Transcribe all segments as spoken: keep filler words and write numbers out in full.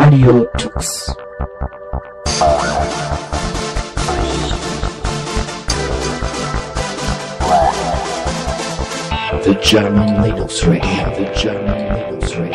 Radio Tux. The German Linux Radio, the German Linux Radio.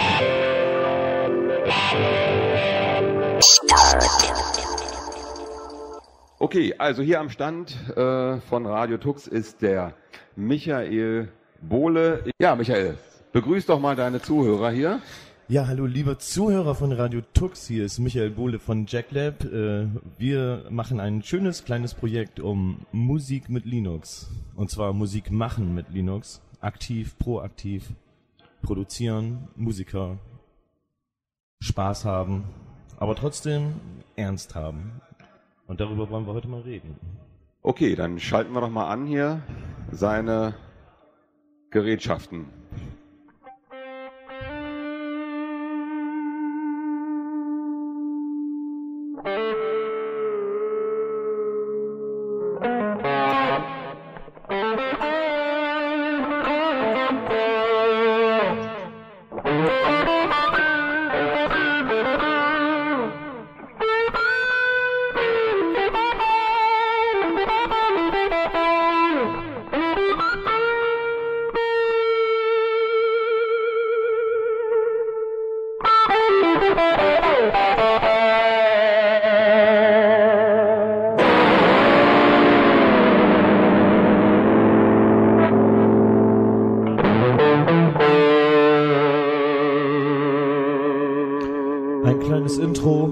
Okay, also hier am Stand äh, von Radio Tux ist der Michael Bohle. Ja, Michael, begrüß doch mal deine Zuhörer hier. Ja, hallo liebe Zuhörer von Radio Tux, hier ist Michael Bohle von JackLab. Äh, wir machen ein schönes kleines Projekt um Musik mit Linux. Und zwar Musik machen mit Linux. Aktiv, proaktiv, produzieren, Musiker, Spaß haben, aber trotzdem ernst haben. Und darüber wollen wir heute mal reden. Okay, dann schalten wir doch mal an hier seine Gerätschaften. Ein kleines Intro,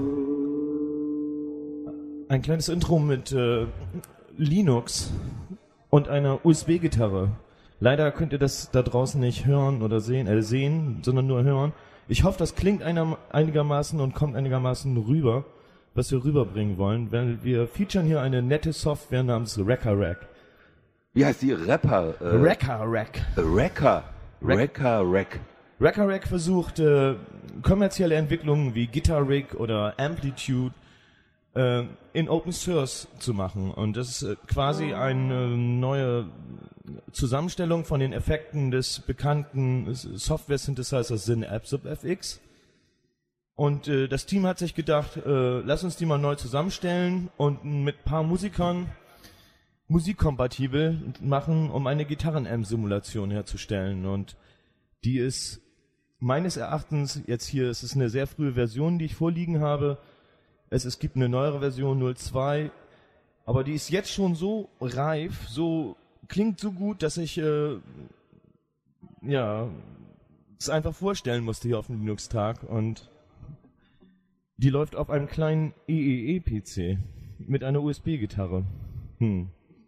ein kleines Intro mit äh, Linux und einer U S B-Gitarre. Leider könnt ihr das da draußen nicht hören oder sehen, äh, sehen, sondern nur hören. Ich hoffe, das klingt einer, einigermaßen und kommt einigermaßen rüber, was wir rüberbringen wollen, weil wir featuren hier eine nette Software namens Wrecker-Rack. Wie heißt die? Rapper? Äh, Wrecker-Rack. Wrecker. Wrecker-Rack. Wrecker-Rack versucht äh, kommerzielle Entwicklungen wie Guitar Rig oder Amplitude äh, in Open Source zu machen. Und das ist äh, quasi eine neue Zusammenstellung von den Effekten des bekannten Software-Synthesizers SynApsubFX. Und äh, das Team hat sich gedacht, äh, lass uns die mal neu zusammenstellen und mit ein paar Musikern musikkompatibel machen, um eine Gitarren-Amp-Simulation herzustellen. Und die ist meines Erachtens, jetzt hier, es ist eine sehr frühe Version, die ich vorliegen habe. Es, es gibt eine neuere Version null Punkt zwei, aber die ist jetzt schon so reif, so klingt so gut, dass ich äh, ja es einfach vorstellen musste hier auf dem Linux-Tag. Und die läuft auf einem kleinen E E E-P C mit einer U S B-Gitarre. Hm.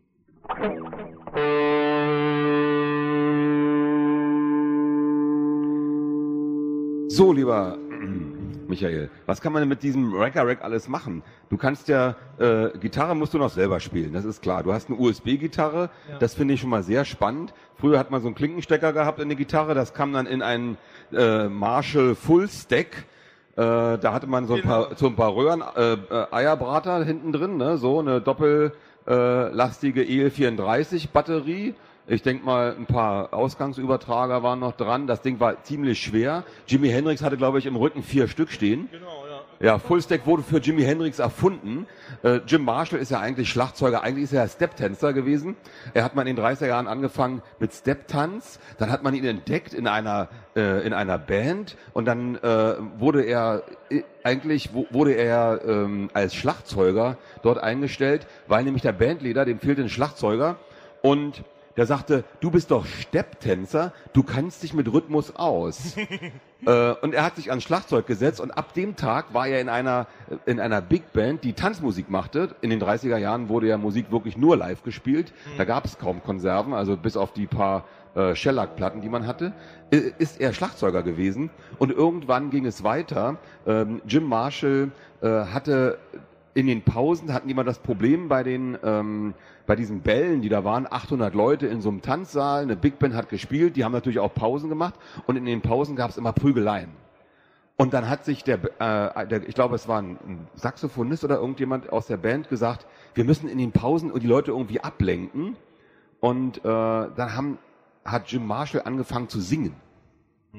So, lieber Michael, was kann man mit diesem Wrecker-Rack alles machen? Du kannst ja, äh, Gitarre musst du noch selber spielen, das ist klar. Du hast eine U S B-Gitarre, ja. Das finde ich schon mal sehr spannend. Früher hat man so einen Klinkenstecker gehabt in der Gitarre, das kam dann in einen äh, Marshall Full Stack. Äh, da hatte man so ein paar, so ein paar Röhren, äh, äh, Eierbrater hinten drin, ne? So eine doppellastige äh, E L vierunddreißig Batterie. Ich denke mal, ein paar Ausgangsübertrager waren noch dran. Das Ding war ziemlich schwer. Jimi Hendrix hatte, glaube ich, im Rücken vier Stück stehen. Genau, ja. Ja, Fullstack wurde für Jimi Hendrix erfunden. Äh, Jim Marshall ist ja eigentlich Schlagzeuger, eigentlich ist er ja Step-Tänzer gewesen. Er hat mal in den dreißiger Jahren angefangen mit Step-Tanz. Dann hat man ihn entdeckt in einer äh, in einer Band und dann äh, wurde er äh, eigentlich wo, wurde er ähm, als Schlagzeuger dort eingestellt, weil nämlich der Bandleader, dem fehlte ein Schlagzeuger und der sagte, du bist doch Stepptänzer, du kannst dich mit Rhythmus aus. äh, und er hat sich ans Schlagzeug gesetzt und ab dem Tag war er in einer in einer Big Band, die Tanzmusik machte. In den dreißiger Jahren wurde ja Musik wirklich nur live gespielt. Mhm. Da gab es kaum Konserven, also bis auf die paar äh, Shellac-Platten, die man hatte, äh, ist er Schlagzeuger gewesen. Und irgendwann ging es weiter. Ähm, Jim Marshall äh, hatte in den Pausen hatten die immer das Problem bei den ähm, bei diesen Bällen, die da waren, achthundert Leute in so einem Tanzsaal, eine Big Band hat gespielt, die haben natürlich auch Pausen gemacht und in den Pausen gab es immer Prügeleien. Und dann hat sich der, äh, der, ich glaube, es war ein Saxophonist oder irgendjemand aus der Band gesagt, wir müssen in den Pausen die Leute irgendwie ablenken. Und äh, dann haben, hat Jim Marshall angefangen zu singen.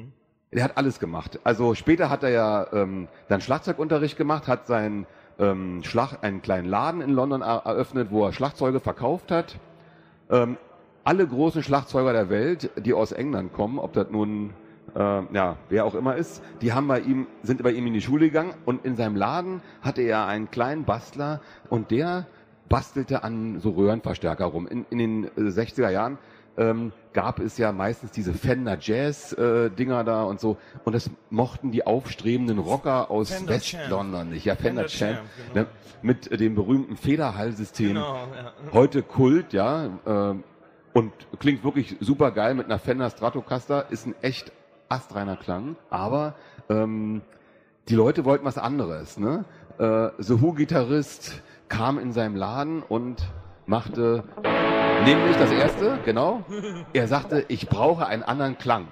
Der hat alles gemacht. Also später hat er ja ähm, dann Schlagzeugunterricht gemacht, hat seinen ähm, Schlag, einen kleinen Laden in London er eröffnet, wo er Schlagzeuge verkauft hat. Ähm, alle großen Schlagzeuger der Welt, die aus England kommen, ob das nun äh, ja wer auch immer ist, die haben bei ihm sind bei ihm in die Schule gegangen und in seinem Laden hatte er einen kleinen Bastler und der bastelte an so Röhrenverstärker rum. In, in den äh, sechziger Jahren ähm, gab es ja meistens diese Fender Jazz äh, Dinger da und so und das mochten die aufstrebenden Rocker aus Fender West-London nicht. Ja, Fender, Fender Champ, Champ, genau. ne, mit äh, dem berühmten Federhallsystem. Genau, ja. Heute Kult, ja, äh, und klingt wirklich super geil mit einer Fender Stratocaster, ist ein echt astreiner Klang, aber ähm, die Leute wollten was anderes, ne? Äh, The Who-Gitarrist kam in seinem Laden und machte nämlich das erste, genau, er sagte, ich brauche einen anderen Klang.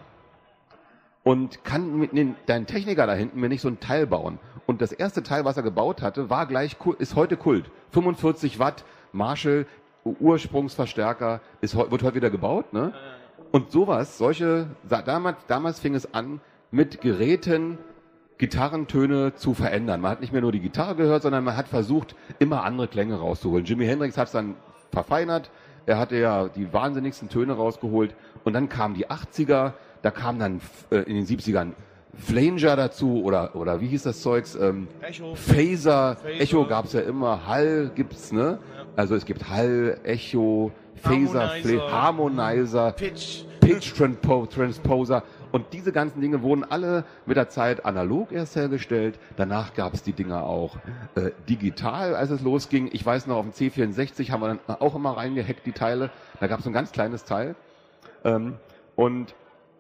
Und kann mit den, dein Techniker da hinten mir nicht so ein Teil bauen. Und das erste Teil, was er gebaut hatte, war gleich, ist heute Kult. fünfundvierzig Watt, Marshall, Ursprungsverstärker, ist, wird heute wieder gebaut, ne? Und sowas, solche, damals, damals fing es an, mit Geräten Gitarrentöne zu verändern. Man hat nicht mehr nur die Gitarre gehört, sondern man hat versucht, immer andere Klänge rauszuholen. Jimi Hendrix hat es dann verfeinert, er hatte ja die wahnsinnigsten Töne rausgeholt und dann kamen die achtziger, da kam dann äh, in den siebzigern Flanger dazu oder oder wie hieß das Zeugs? Ähm, Echo. Phaser, Phaser. Echo gab's ja immer, Hall gibt's, ne? Ja. Also es gibt Hall, Echo, Phaser, Harmonizer, Fla- Harmonizer, Pitch. Pitch Transpo Transposer und diese ganzen Dinge wurden alle mit der Zeit analog erst hergestellt. Danach gab es die Dinger auch äh, digital, als es losging. Ich weiß noch, auf dem C vierundsechzig haben wir dann auch immer reingehackt, die Teile. Da gab es so ein ganz kleines Teil. Ähm, und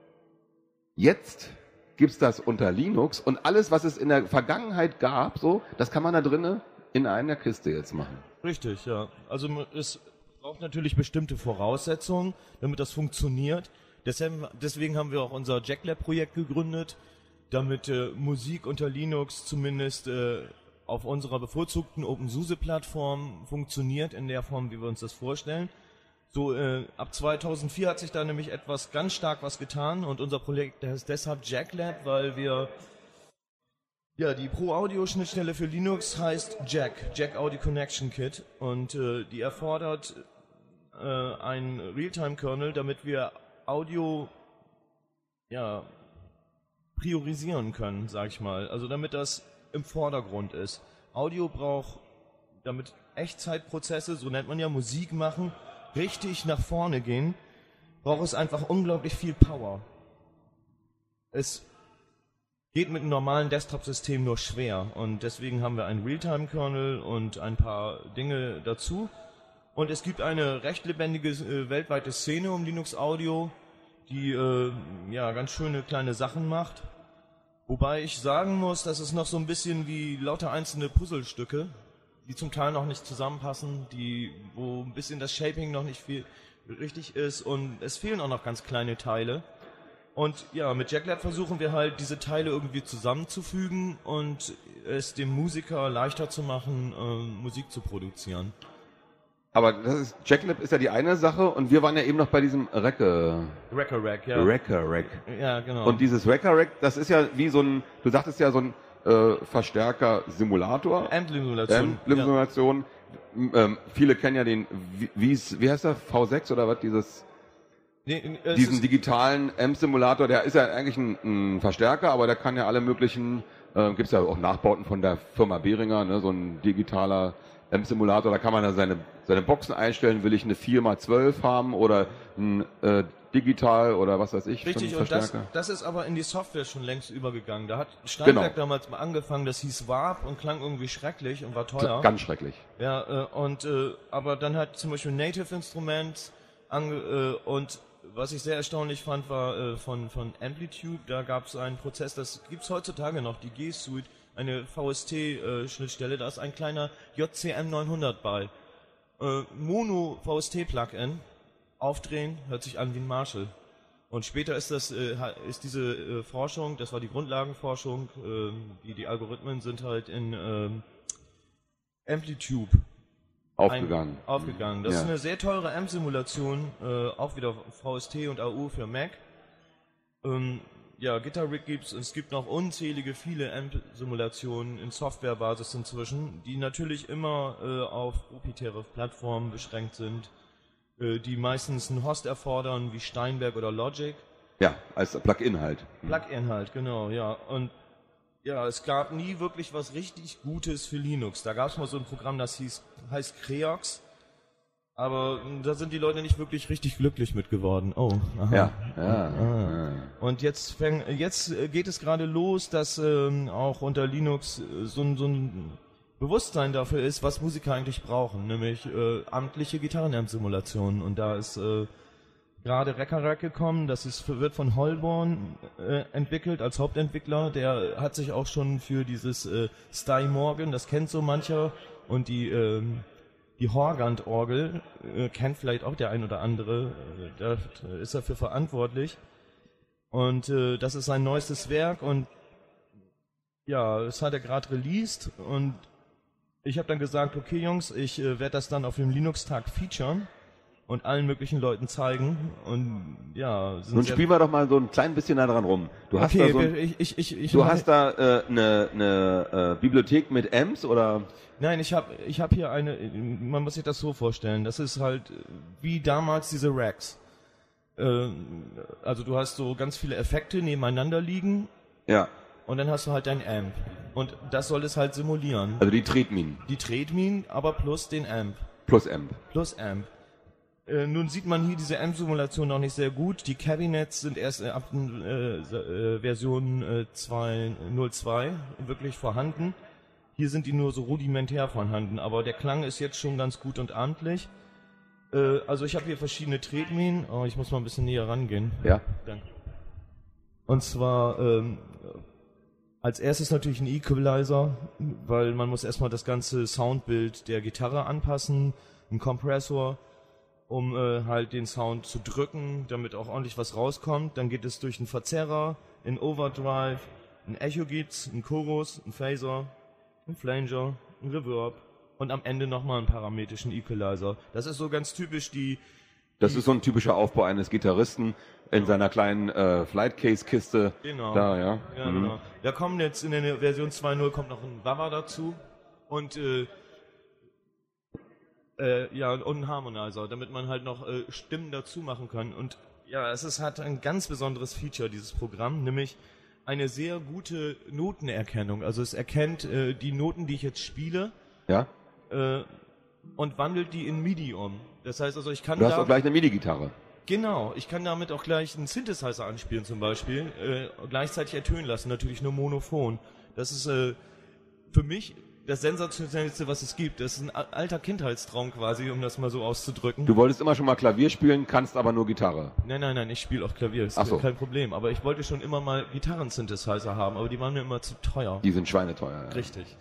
jetzt gibt's das unter Linux und alles, was es in der Vergangenheit gab, so, das kann man da drinnen in einer Kiste jetzt machen. Richtig, ja. Also es braucht natürlich bestimmte Voraussetzungen, damit das funktioniert. Deshalb, deswegen haben wir auch unser JackLab-Projekt gegründet, damit äh, Musik unter Linux zumindest äh, auf unserer bevorzugten OpenSUSE-Plattform funktioniert in der Form, wie wir uns das vorstellen. So äh, ab zweitausendvier hat sich da nämlich etwas ganz stark was getan und unser Projekt heißt deshalb JackLab, weil wir ja die Pro-Audio-Schnittstelle für Linux heißt Jack, Jack Audio Connection Kit und äh, die erfordert äh, einen Realtime-Kernel, damit wir Audio ja priorisieren können, sag ich mal. Also damit das im Vordergrund ist. Audio braucht, damit Echtzeitprozesse, so nennt man ja Musik machen, richtig nach vorne gehen, braucht es einfach unglaublich viel Power. Es geht mit einem normalen Desktop-System nur schwer und deswegen haben wir einen Realtime-Kernel und ein paar Dinge dazu. Und es gibt eine recht lebendige äh, weltweite Szene um Linux Audio, die äh, ja ganz schöne kleine Sachen macht. Wobei ich sagen muss, dass es noch so ein bisschen wie lauter einzelne Puzzlestücke, die zum Teil noch nicht zusammenpassen, die wo ein bisschen das Shaping noch nicht viel richtig ist und es fehlen auch noch ganz kleine Teile. Und ja, mit JackLab versuchen wir halt diese Teile irgendwie zusammenzufügen und es dem Musiker leichter zu machen, äh, Musik zu produzieren. Aber das ist, JackLab ist ja die eine Sache und wir waren ja eben noch bei diesem Wrecker. Wrecker-Rack, ja. Wrecker-Rack. Ja, genau. Und dieses Wrecker-Rack, das ist ja wie so ein, du sagtest ja so ein äh, Verstärker-Simulator. Amp-Simulation. Amp-Simulation. Ja. Ähm, viele kennen ja den, wie, wie, ist, wie heißt der, V sechs oder was, dieses, Nee, es diesen ist- digitalen Amp-Simulator, der ist ja eigentlich ein, ein Verstärker, aber der kann ja alle möglichen, äh, gibt's ja auch Nachbauten von der Firma Behringer, ne, so ein digitaler Amp-Simulator, da kann man dann seine, seine Boxen einstellen, will ich eine vier mal zwölf haben oder ein äh, digital oder was weiß ich, für Richtig, einen und das, Verstärker. das ist aber in die Software schon längst übergegangen. Da hat Steinberg Genau. damals mal angefangen, das hieß Warp und klang irgendwie schrecklich und war teuer. Ganz schrecklich. Ja, äh, und äh, aber dann hat zum Beispiel Native Instruments ange, äh, und was ich sehr erstaunlich fand, war äh, von von Amplitude, da gab es einen Prozess, das gibt's heutzutage noch, die G-Suite, eine V S T-Schnittstelle, da ist ein kleiner J C M neunhundert bei. Äh, Mono V S T-Plugin, aufdrehen, hört sich an wie ein Marshall. Und später ist das äh, ha- ist diese äh, Forschung, das war die Grundlagenforschung, ähm, die die Algorithmen sind halt in ähm, Amplitude Aufgegangen. ein, aufgegangen. Das Ja. ist eine sehr teure Amp-Simulation, äh, auch wieder V S T und A U für Mac. Ähm, ja, Guitar Rig gibt's, es gibt noch unzählige viele Amp-Simulationen in Softwarebasis inzwischen, die natürlich immer äh, auf proprietäre Plattformen beschränkt sind, äh, die meistens einen Host erfordern, wie Steinberg oder Logic. Ja, als Plugin halt. Plugin halt, genau, ja. Und ja, es gab nie wirklich was richtig Gutes für Linux. Da gab es mal so ein Programm, das hieß, heißt Creox. Aber da sind die Leute nicht wirklich richtig glücklich mit geworden. Oh, aha. Ja, ja, ah. ja. Und jetzt fäng, jetzt geht es gerade los, dass ähm, auch unter Linux so ein, so ein Bewusstsein dafür ist, was Musiker eigentlich brauchen, nämlich äh, amtliche Gitarrenamp-Simulationen. Und da ist äh, gerade Rekkarack gekommen, das ist, wird von Holborn äh, entwickelt als Hauptentwickler. Der hat sich auch schon für dieses äh, Sty Morgan, das kennt so mancher, und die ähm, Die Horgand-Orgel äh, kennt vielleicht auch der ein oder andere, äh, da ist er für verantwortlich. Und äh, das ist sein neuestes Werk und ja, das hat er gerade released und ich habe dann gesagt, okay Jungs, ich äh, werde das dann auf dem Linux-Tag featuren und allen möglichen Leuten zeigen und ja... Sind Nun spielen wir doch mal so ein klein bisschen da dran rum. Du hast okay, da, so ein, ich, ich, ich, ich du hast da eine äh, ne, ne, äh, Bibliothek mit Amps oder... Nein, ich habe ich hab hier eine, man muss sich das so vorstellen, das ist halt wie damals diese Racks. Äh, also du hast so ganz viele Effekte nebeneinander liegen. Ja. Und dann hast du halt dein Amp. Und das soll es halt simulieren. Also die Tretminen. Die Tretminen, aber plus den Amp. Plus Amp. Plus Amp. Äh, nun sieht man hier diese Amp-Simulation noch nicht sehr gut. Die Cabinets sind erst äh, ab äh, äh, Version äh, zwei Punkt null zwei wirklich vorhanden. Hier sind die nur so rudimentär vorhanden, aber der Klang ist jetzt schon ganz gut und amtlich. Äh, also ich habe hier verschiedene Tretminen. Oh, ich muss mal ein bisschen näher rangehen. Ja. Danke. Und zwar ähm, als erstes natürlich ein Equalizer, weil man muss erstmal das ganze Soundbild der Gitarre anpassen, ein Kompressor, um äh, halt den Sound zu drücken, damit auch ordentlich was rauskommt. Dann geht es durch einen Verzerrer, in Overdrive, ein Echo gibt's, ein Chorus, ein Phaser, ein Flanger, ein Reverb und am Ende nochmal einen parametrischen Equalizer. Das ist so ganz typisch die... Das die ist so ein typischer Aufbau eines Gitarristen in ja. seiner kleinen äh, Flightcase-Kiste. Genau. Da, ja. Ja, mhm. genau. Da kommen jetzt in der Version zwei Punkt null kommt noch ein Wah-Wah dazu und äh, äh, ja, und ein Harmonizer, damit man halt noch äh, Stimmen dazu machen kann. Und ja, es ist, hat ein ganz besonderes Feature, dieses Programm, nämlich eine sehr gute Notenerkennung. Also es erkennt äh, die Noten, die ich jetzt spiele, ja. äh, und wandelt die in MIDI um. Das heißt also, ich kann Du hast da, auch gleich eine MIDI-Gitarre. Genau, ich kann damit auch gleich einen Synthesizer anspielen zum Beispiel, äh, gleichzeitig ertönen lassen, natürlich nur monophon. Das ist äh, für mich das Sensationellste, was es gibt. Das ist ein alter Kindheitstraum quasi, um das mal so auszudrücken. Du wolltest immer schon mal Klavier spielen, kannst aber nur Gitarre. Nein, nein, nein, ich spiele auch Klavier, das Ach ist so. kein Problem. Aber ich wollte schon immer mal Gitarren-Synthesizer haben, aber die waren mir immer zu teuer. Die sind schweineteuer. Ja. Richtig.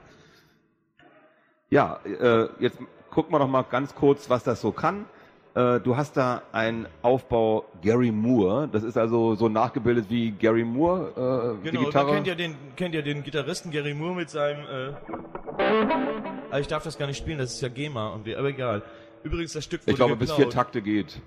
Ja, äh, jetzt gucken wir doch mal ganz kurz, was das so kann. Äh, du hast da einen Aufbau Gary Moore. Das ist also so nachgebildet wie Gary Moore, äh, die Genau, Gitarre. da kennt ihr den, kennt ihr den Gitarristen Gary Moore mit seinem, äh, aber ich darf das gar nicht spielen, das ist ja GEMA, und aber egal. Übrigens, das Stück wurde Ich glaube, geklaut. bis vier Takte geht.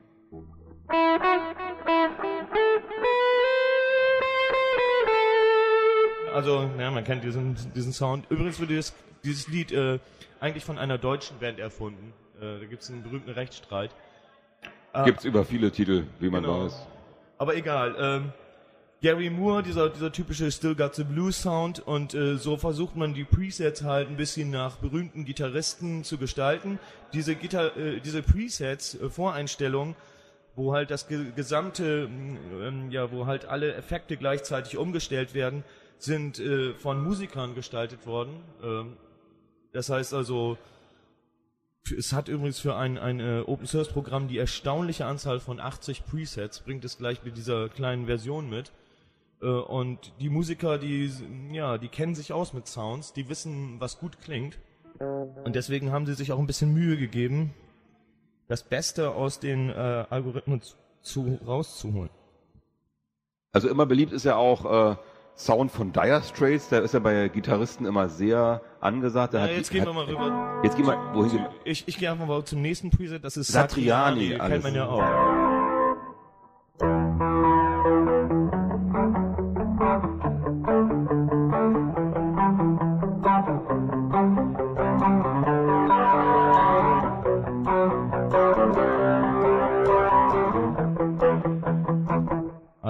Also, ja, man kennt diesen, diesen Sound. Übrigens wurde dieses, dieses Lied äh, eigentlich von einer deutschen Band erfunden. Äh, da gibt es einen berühmten Rechtsstreit. Äh, Gibt's über viele Titel, wie man genau. weiß. Aber egal. Ähm, Gary Moore, dieser, dieser typische Still Got the Blues Sound, und äh, so versucht man die Presets halt ein bisschen nach berühmten Gitarristen zu gestalten. Diese, Gitar äh, diese Presets, äh, Voreinstellungen, wo halt das ge gesamte, ähm, ja, wo halt alle Effekte gleichzeitig umgestellt werden, sind äh, von Musikern gestaltet worden. Ähm, das heißt also, es hat übrigens für ein, ein äh, Open-Source-Programm die erstaunliche Anzahl von achtzig Presets, bringt es gleich mit dieser kleinen Version mit. Äh, und die Musiker, die, ja, die kennen sich aus mit Sounds, die wissen, was gut klingt. Und deswegen haben sie sich auch ein bisschen Mühe gegeben, das Beste aus den äh, Algorithmen zu, rauszuholen. Also immer beliebt ist ja auch äh, Sound von Dire Straits, der ist ja bei Gitarristen immer sehr angesagt. Der Ja, hat, jetzt gehen hat, wir mal rüber. Jetzt gehen wir, wohin gehen wir? Ich, ich gehe einfach mal zum nächsten Preset, das ist Satriani, Satriani, alles. kennt man ja auch.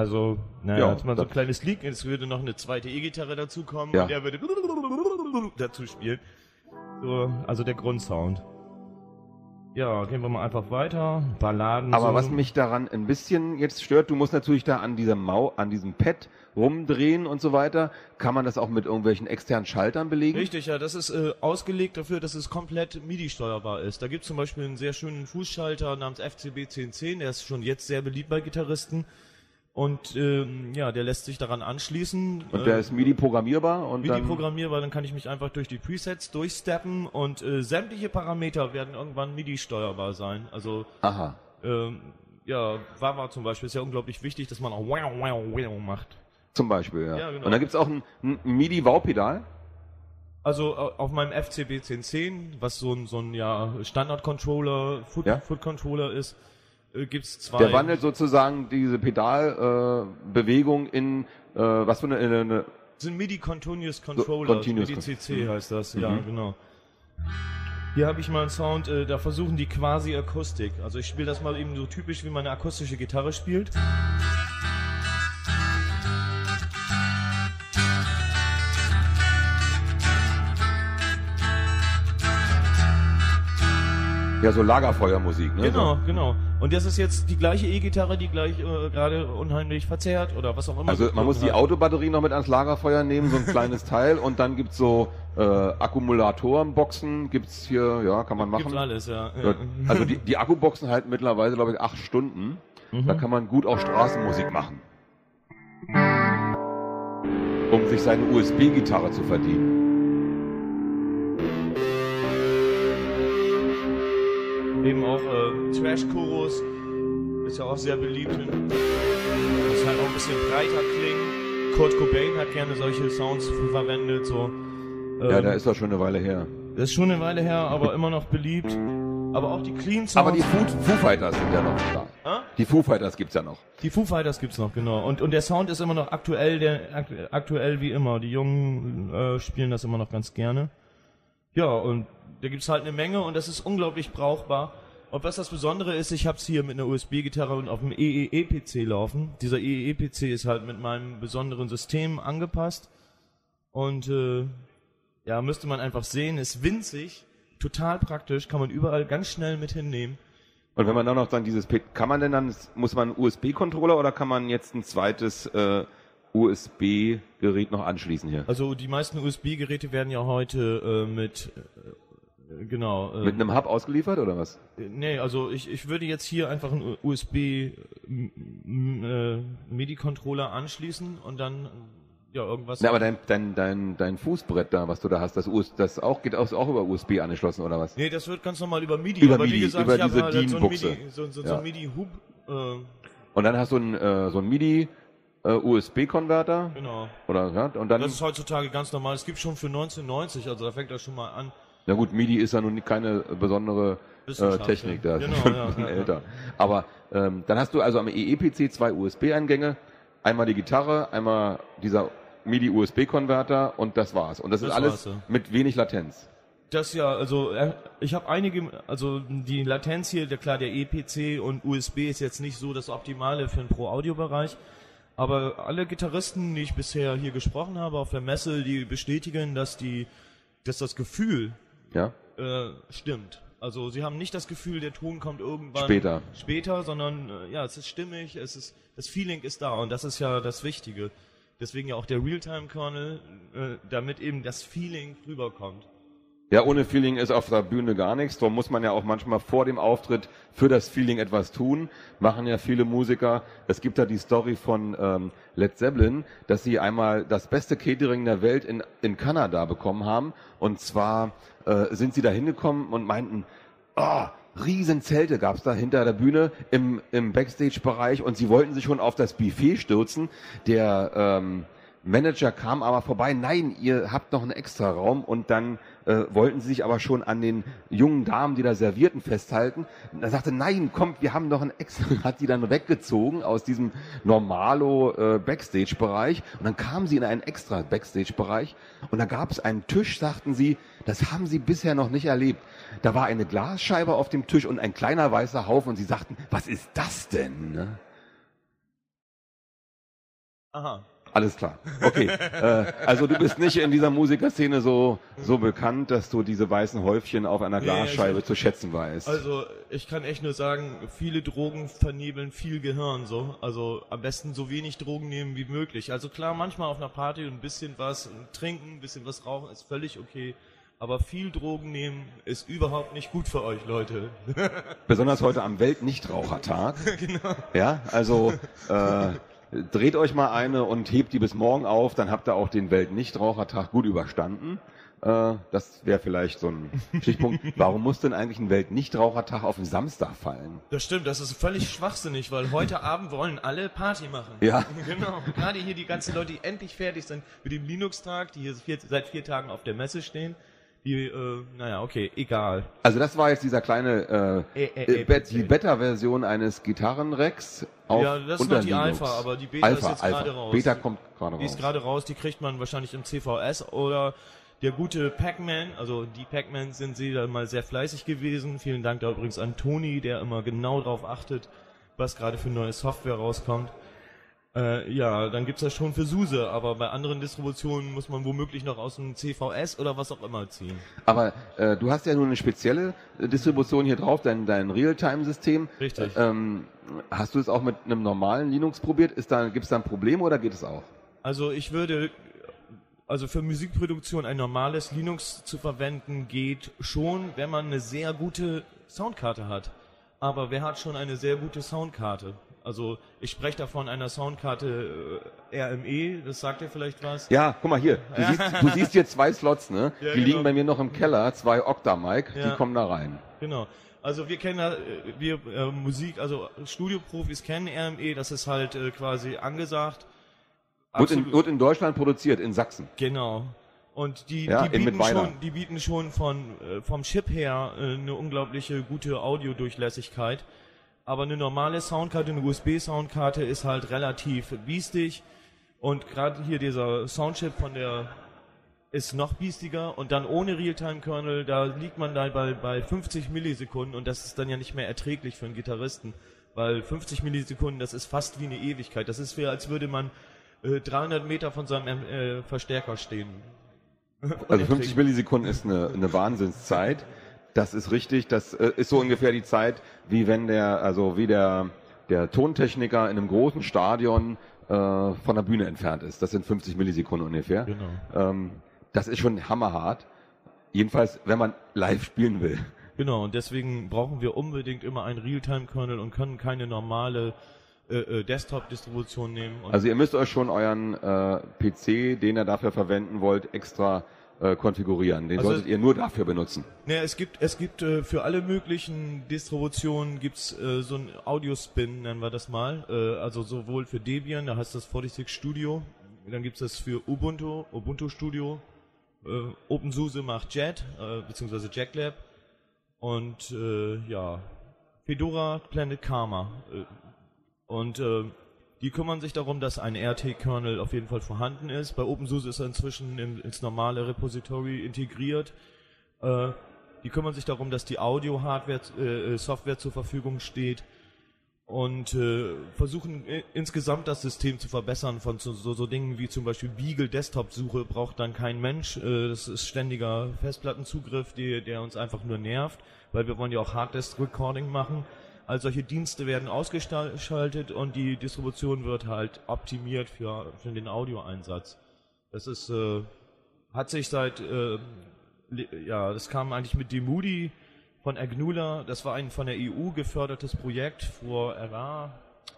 Also, naja, Ja, jetzt mal so ein das- kleines Leak, es würde noch eine zweite E-Gitarre dazukommen Ja. und der würde dazu spielen. So, also der Grundsound. Ja, gehen wir mal einfach weiter. Balladen. Aber so. was mich daran ein bisschen jetzt stört, du musst natürlich da an diesem Mau, an diesem Pad rumdrehen und so weiter. Kann man das auch mit irgendwelchen externen Schaltern belegen? Richtig, ja, das ist äh, ausgelegt dafür, dass es komplett MIDI-steuerbar ist. Da gibt es zum Beispiel einen sehr schönen Fußschalter namens F C B zehn zehn, der ist schon jetzt sehr beliebt bei Gitarristen. Und ähm, ja, der lässt sich daran anschließen. Und der ist MIDI programmierbar und MIDI dann programmierbar, dann kann ich mich einfach durch die Presets durchsteppen und äh, sämtliche Parameter werden irgendwann MIDI steuerbar sein. Also aha. ähm, ja, Wawa zum Beispiel ist ja unglaublich wichtig, dass man auch wow wow wow macht. Zum Beispiel, ja. Ja, genau. Und dann gibt's auch ein, ein MIDI-Wow-Pedal. Also äh, auf meinem F C B zehn zehn, was so ein so ein ja Standard-Controller, Foot, Ja. Foot-Controller ist, äh, gibt's zwei. Der wandelt sozusagen diese Pedalbewegung äh, Bewegung in äh, was für eine, eine, eine Das sind MIDI Continuous Controller, Continuous MIDI C C Con- heißt das, ja, Mhm. genau. Hier habe ich mal einen Sound, äh, da versuchen die quasi Akustik. Also ich spiele das mal eben so typisch, wie meine akustische Gitarre spielt. ja so Lagerfeuermusik, ne? Genau, So. genau. Und das ist jetzt die gleiche E-Gitarre, die gleich äh, gerade unheimlich verzerrt oder was auch immer. Also man muss die hat. Autobatterie noch mit ans Lagerfeuer nehmen, so ein kleines Teil, und dann gibt's so äh, Akkumulatorenboxen, gibt's hier, ja, kann man machen. Gibt's alles, ja. Ja, also die, die Akkuboxen halten mittlerweile, glaube ich, acht Stunden. Mhm. Da kann man gut auch Straßenmusik machen. Um sich seine U S B-Gitarre zu verdienen. Eben auch äh, Trash-Chorus ist ja auch sehr beliebt. Das halt auch ein bisschen breiter klingen. Kurt Cobain hat gerne solche Sounds verwendet. So. Ähm, Ja, da ist doch schon eine Weile her. das ist schon eine Weile her, aber immer noch beliebt. Aber auch die Clean Sounds. Aber die Foo, Foo Fighters sind ja noch da. Ah? Die Foo Fighters gibt's ja noch. Die Foo Fighters gibt's noch, genau. Und, und der Sound ist immer noch aktuell, der, akt, aktuell wie immer. Die Jungen äh, spielen das immer noch ganz gerne. Ja, und da gibt's halt eine Menge und das ist unglaublich brauchbar. Und was das Besondere ist, ich hab's hier mit einer U S B-Gitarre und auf dem E E E-P C laufen. Dieser E E E-P C ist halt mit meinem besonderen System angepasst. Und äh, ja, müsste man einfach sehen, ist winzig, total praktisch, kann man überall ganz schnell mit hinnehmen. Und wenn man dann noch dann dieses, P- kann man denn dann, muss man einen U S B-Controller oder kann man jetzt ein zweites äh, U S B-Gerät noch anschließen hier? Also die meisten U S B-Geräte werden ja heute äh, mit, äh, genau. Äh, Mit einem Hub ausgeliefert oder was? nee, also ich, ich würde jetzt hier einfach einen U S B m- m- äh, MIDI-Controller anschließen und dann ja irgendwas. Na, aber dein, dein, dein, dein Fußbrett da, was du da hast, das, U S, das auch, geht auch, auch über U S B angeschlossen oder was? Nee, das wird ganz normal über MIDI. Über aber MIDI, wie gesagt, über ich habe diese halt so ein DIN-Buchse. MIDI, so, so, so Ja. ein MIDI-Hub. Äh, Und dann hast du einen, äh, so einen MIDI äh, U S B-Konverter genau. oder ja, und dann, Das ist heutzutage ganz normal. Es gibt schon für neunzehnhundertneunzig, also da fängt das schon mal an. na gut, MIDI ist ja nun keine besondere äh, Wissenschaft, Technik, ja. da Genau, ist schon ja, ja, älter. Aber ähm, dann hast du also am E E P C zwei U S B-Eingänge, einmal die Gitarre, einmal dieser MIDI-U S B-Konverter und das war's. Und das, Das ist alles war's, ja. mit wenig Latenz. Das ja, also äh, ich habe einige, also die Latenz hier, der klar, der E P C und U S B ist jetzt nicht so das Optimale für den Pro-Audio-Bereich, aber alle Gitarristen, die ich bisher hier gesprochen habe auf der Messe, die bestätigen, dass die, dass das Gefühl Ja? äh, stimmt. Also sie haben nicht das Gefühl, der Ton kommt irgendwann Später. später, sondern äh, ja, es ist stimmig, es ist, das Feeling ist da und das ist ja das Wichtige. Deswegen ja auch der Realtime-Kernel, äh, damit eben das Feeling rüberkommt. Ja, ohne Feeling ist auf der Bühne gar nichts. Darum muss man ja auch manchmal vor dem Auftritt für das Feeling etwas tun. Machen ja viele Musiker. Es gibt da die Story von ähm, Led Zeppelin, dass sie einmal das beste Catering der Welt in, in Kanada bekommen haben. Und zwar äh, sind sie da hingekommen und meinten, oh, riesen Zelte gab's da hinter der Bühne im, im Backstage-Bereich und sie wollten sich schon auf das Buffet stürzen. Der ähm, Manager kam aber vorbei, nein, ihr habt noch einen extra Raum, und dann äh, wollten sie sich aber schon an den jungen Damen, die da servierten, festhalten. Und er sagte, nein, kommt, wir haben noch einen extra, hat die dann weggezogen aus diesem Normalo äh, Backstage-Bereich, und dann kamen sie in einen extra Backstage-Bereich und da gab es einen Tisch, sagten sie, das haben sie bisher noch nicht erlebt. Da war eine Glasscheibe auf dem Tisch und ein kleiner weißer Haufen und sie sagten, was ist das denn? Ne? Aha. Alles klar. Okay. äh, also du bist nicht in dieser Musikerszene so so bekannt, dass du diese weißen Häufchen auf einer Glasscheibe Nee, zu schätzen weißt. Also ich kann echt nur sagen, viele Drogen vernebeln viel Gehirn so. Also am besten so wenig Drogen nehmen wie möglich. Also klar, manchmal auf einer Party ein bisschen was trinken, ein bisschen was rauchen ist völlig okay. Aber viel Drogen nehmen ist überhaupt nicht gut für euch, Leute. Besonders heute am Weltnichtrauchertag. Genau. Ja, also äh, dreht euch mal eine und hebt die bis morgen auf, dann habt ihr auch den Weltnichtrauchertag gut überstanden. Äh, das wäre vielleicht so ein Stichpunkt. Warum muss denn eigentlich ein Weltnichtrauchertag auf den Samstag fallen? Das stimmt, das ist völlig schwachsinnig, weil heute Abend wollen alle Party machen. Ja. Genau. Gerade hier die ganzen Leute, die endlich fertig sind mit dem Linux-Tag, die hier vier, seit vier Tagen auf der Messe stehen. Die, äh, naja, okay, egal. Also das war jetzt dieser kleine äh, Äh, äh, äh, Be- die Beta-Version eines Gitarrenrecks auf Ja, das ist unter noch die Linux. Alpha, aber die Beta Alpha, ist jetzt Alpha. gerade raus. Beta kommt gerade Die raus. ist gerade raus, die kriegt man wahrscheinlich im C V S oder der gute Pac-Man, also die Pac-Man sind sie da mal sehr fleißig gewesen. Vielen Dank da übrigens an Toni, der immer genau darauf achtet, was gerade für neue Software rauskommt. Äh, ja, dann gibt's das schon für SUSE, aber bei anderen Distributionen muss man womöglich noch aus dem C V S oder was auch immer ziehen. Aber äh, du hast ja nur eine spezielle äh, Distribution hier drauf, dein, dein Realtime-System. Richtig. Ähm, hast du es auch mit einem normalen Linux probiert? Ist da, gibt's da ein Problem oder geht es auch? Also ich würde, also für Musikproduktion ein normales Linux zu verwenden geht schon, wenn man eine sehr gute Soundkarte hat. Aber wer hat schon eine sehr gute Soundkarte? Also ich spreche da von einer Soundkarte äh, R M E, das sagt dir vielleicht was? Ja, guck mal hier. Du, siehst, du siehst hier zwei Slots, ne? Ja, die genau. liegen bei mir noch im Keller, zwei Octa-Mic, Ja. die kommen da rein. Genau. Also wir kennen da, äh, wir äh, Musik, also Studioprofis kennen R M E, das ist halt äh, quasi angesagt. Wird in, Absolut- wird in Deutschland produziert, in Sachsen. Genau. Und die, Ja, die, in bieten Mittweida. schon, die bieten schon von, äh, vom Chip her äh, eine unglaubliche gute Audiodurchlässigkeit. Aber eine normale Soundkarte, eine U S B-Soundkarte ist halt relativ biestig. Und gerade hier dieser Soundchip von der ist noch biestiger. Und dann ohne Realtime-Kernel, da liegt man da bei, bei fünfzig Millisekunden. Und das ist dann ja nicht mehr erträglich für einen Gitarristen. Weil fünfzig Millisekunden, das ist fast wie eine Ewigkeit. Das ist wie, als würde man äh, dreihundert Meter von seinem äh, Verstärker stehen. Also fünfzig Millisekunden ist eine, eine Wahnsinnszeit. Das ist richtig. Das äh, ist so ungefähr die Zeit, wie wenn der, also wie der, der Tontechniker in einem großen Stadion äh, von der Bühne entfernt ist. Das sind fünfzig Millisekunden ungefähr. Genau. Ähm, das ist schon hammerhart. Jedenfalls, wenn man live spielen will. Genau, und deswegen brauchen wir unbedingt immer einen Realtime-Kernel und können keine normale äh, äh, Desktop-Distribution nehmen. Und Also ihr müsst euch schon euren äh, P C, den ihr dafür verwenden wollt, extra äh, konfigurieren. Den Also- solltet ihr nur dafür benutzen. ne, es gibt es gibt äh, für alle möglichen Distributionen gibt's äh, so ein Audio-Spin, nennen wir das mal. Äh, also sowohl für Debian, da heißt das vierundsechzig Studio, dann gibt's das für Ubuntu, Ubuntu Studio, äh, OpenSUSE macht Jet, äh, beziehungsweise JackLab und äh, ja, Fedora Planet Karma. Äh, und äh, die kümmern sich darum, dass ein R T-Kernel auf jeden Fall vorhanden ist. Bei OpenSUSE ist er inzwischen in, ins normale Repository integriert. Äh, die kümmern sich darum, dass die Audio-Hardware, äh, Software zur Verfügung steht und äh, versuchen i- insgesamt das System zu verbessern von so, so, so Dingen wie zum Beispiel Beagle Desktop-Suche braucht dann kein Mensch. Äh, das ist ständiger Festplattenzugriff, die, der uns einfach nur nervt, weil wir wollen ja auch Harddisk-Recording machen. All solche Dienste werden ausgeschaltet und die Distribution wird halt optimiert für, für den Audioeinsatz. Das ist, äh, hat sich seit, äh, le- ja, das kam eigentlich mit Demudi von Agnula, das war ein von der E U gefördertes Projekt vor, er war,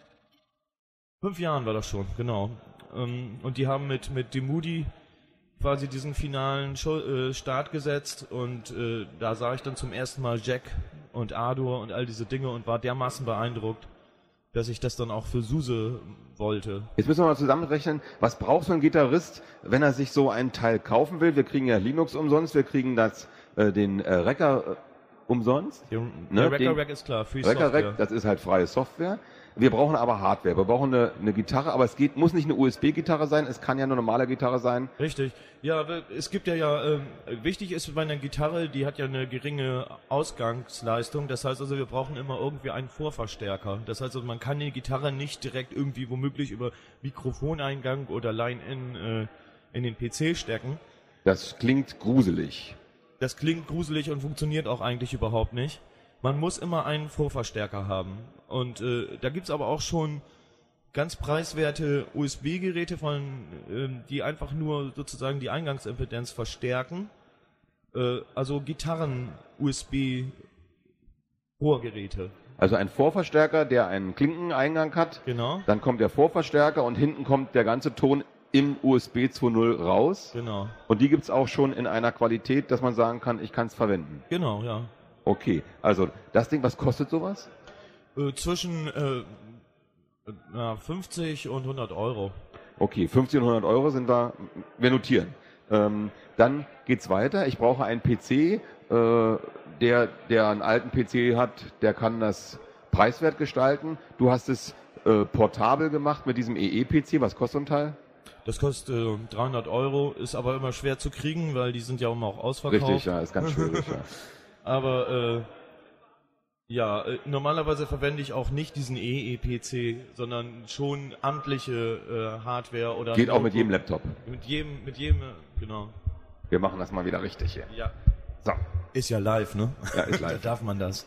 fünf Jahren war das schon, genau. Ähm, und die haben mit, mit Demudi quasi diesen finalen Scho- äh, Start gesetzt und äh, da sah ich dann zum ersten Mal Jack und Ardour und all diese Dinge und war dermaßen beeindruckt, dass ich das dann auch für SUSE wollte. Jetzt müssen wir mal zusammenrechnen, was braucht so ein Gitarrist, wenn er sich so einen Teil kaufen will? Wir kriegen ja Linux umsonst, wir kriegen das, äh, den äh, Recker äh, umsonst. Der, Ne, der den- Record Rack ist klar, Free Recker Software. Rack, das ist halt freie Software. wir brauchen aber Hardware. Wir brauchen eine, eine Gitarre, aber es geht, muss nicht eine U S B-Gitarre sein, es kann ja eine normale Gitarre sein. Richtig. Ja, es gibt ja ja, ähm, wichtig ist bei einer Gitarre, die hat ja eine geringe Ausgangsleistung. Das heißt also, wir brauchen immer irgendwie einen Vorverstärker. Das heißt also, man kann die Gitarre nicht direkt irgendwie womöglich über Mikrofoneingang oder Line-In äh, in den P C stecken. Das klingt gruselig. Das klingt gruselig und funktioniert auch eigentlich überhaupt nicht. Man muss immer einen Vorverstärker haben. Und äh, da gibt's aber auch schon ganz preiswerte U S B-Geräte, von, äh, die einfach nur sozusagen die Eingangsimpedanz verstärken. Äh, also Gitarren-U S B-Rohrgeräte. Also ein Vorverstärker, der einen Klinkeneingang hat. Genau. Dann kommt der Vorverstärker und hinten kommt der ganze Ton im U S B zwei Punkt null raus. Genau. Und die gibt's auch schon in einer Qualität, dass man sagen kann, ich kann es verwenden. Genau, ja. Okay, also das Ding, was kostet sowas? Äh, zwischen äh, na, fünfzig und hundert Euro. Okay, fünfzig und hundert Euro sind wir, wir notieren. Ähm, dann geht's weiter. Ich brauche einen P C, äh, der, der einen alten P C hat, der kann das preiswert gestalten. Du hast es äh, portabel gemacht mit diesem E E-P C. Was kostet so ein Teil? Das kostet äh, dreihundert Euro, ist aber immer schwer zu kriegen, weil die sind ja immer auch ausverkauft. Richtig, ja, ist ganz schwierig, ja. Aber äh, ja, äh, normalerweise verwende ich auch nicht diesen E E-P C, sondern schon amtliche äh, Hardware oder Geht auch mit jedem Laptop. Mit jedem, mit jedem, äh, genau. Wir machen das mal wieder richtig hier. Ja. So. Ist ja live, ne? Ja, ist live. Da darf man das.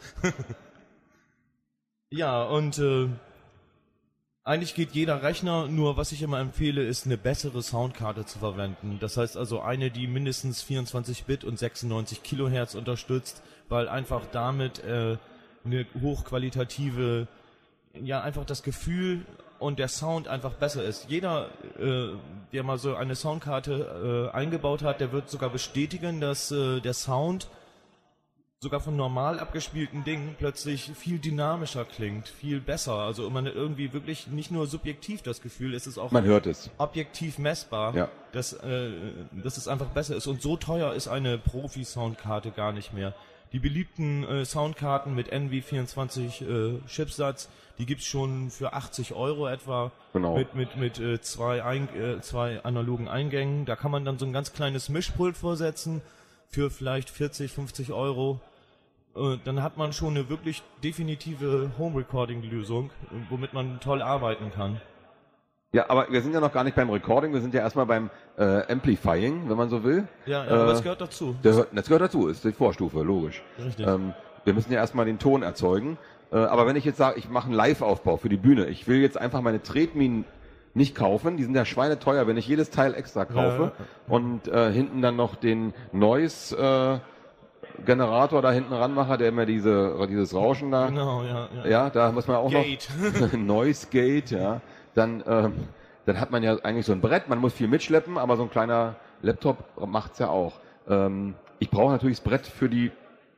Ja, und äh, eigentlich geht jeder Rechner, nur was ich immer empfehle, ist eine bessere Soundkarte zu verwenden. Das heißt also eine, die mindestens vierundzwanzig Bit und sechsundneunzig Kilohertz unterstützt, weil einfach damit äh, eine hochqualitative, ja einfach das Gefühl und der Sound einfach besser ist. Jeder, äh, der mal so eine Soundkarte äh, eingebaut hat, der wird sogar bestätigen, dass äh, der Sound sogar von normal abgespielten Dingen plötzlich viel dynamischer klingt, viel besser. Also man hat irgendwie wirklich nicht nur subjektiv das Gefühl, es ist auch Man hört es. objektiv messbar, Ja. dass, äh, dass es einfach besser ist. Und so teuer ist eine Profi-Soundkarte gar nicht mehr. Die beliebten äh, Soundkarten mit N V vierundzwanzig äh, Chipsatz, die gibt's schon für achtzig Euro etwa. Genau. Mit, mit, mit äh, zwei, Ein äh, zwei analogen Eingängen. Da kann man dann so ein ganz kleines Mischpult vorsetzen für vielleicht vierzig, fünfzig Euro. Dann hat man schon eine wirklich definitive Home-Recording-Lösung, womit man toll arbeiten kann. Ja, aber wir sind ja noch gar nicht beim Recording, wir sind ja erstmal beim äh, Amplifying, wenn man so will. Ja, ja äh, das gehört dazu. Der, das gehört dazu, ist die Vorstufe, logisch. Richtig. Ähm, wir müssen ja erstmal den Ton erzeugen. Äh, aber wenn ich jetzt sage, ich mache einen Live-Aufbau für die Bühne, ich will jetzt einfach meine Tretminen nicht kaufen, die sind ja schweineteuer, wenn ich jedes Teil extra kaufe Ja. und äh, hinten dann noch den Noise äh, Generator da hinten ranmache, der mir diese dieses Rauschen da, Genau, ja. Ja, ja, da muss man auch Gate. noch Noise Gate, ja, dann ähm, dann hat man ja eigentlich so ein Brett, man muss viel mitschleppen, aber so ein kleiner Laptop macht's ja auch. Ähm, ich brauche natürlich das Brett für die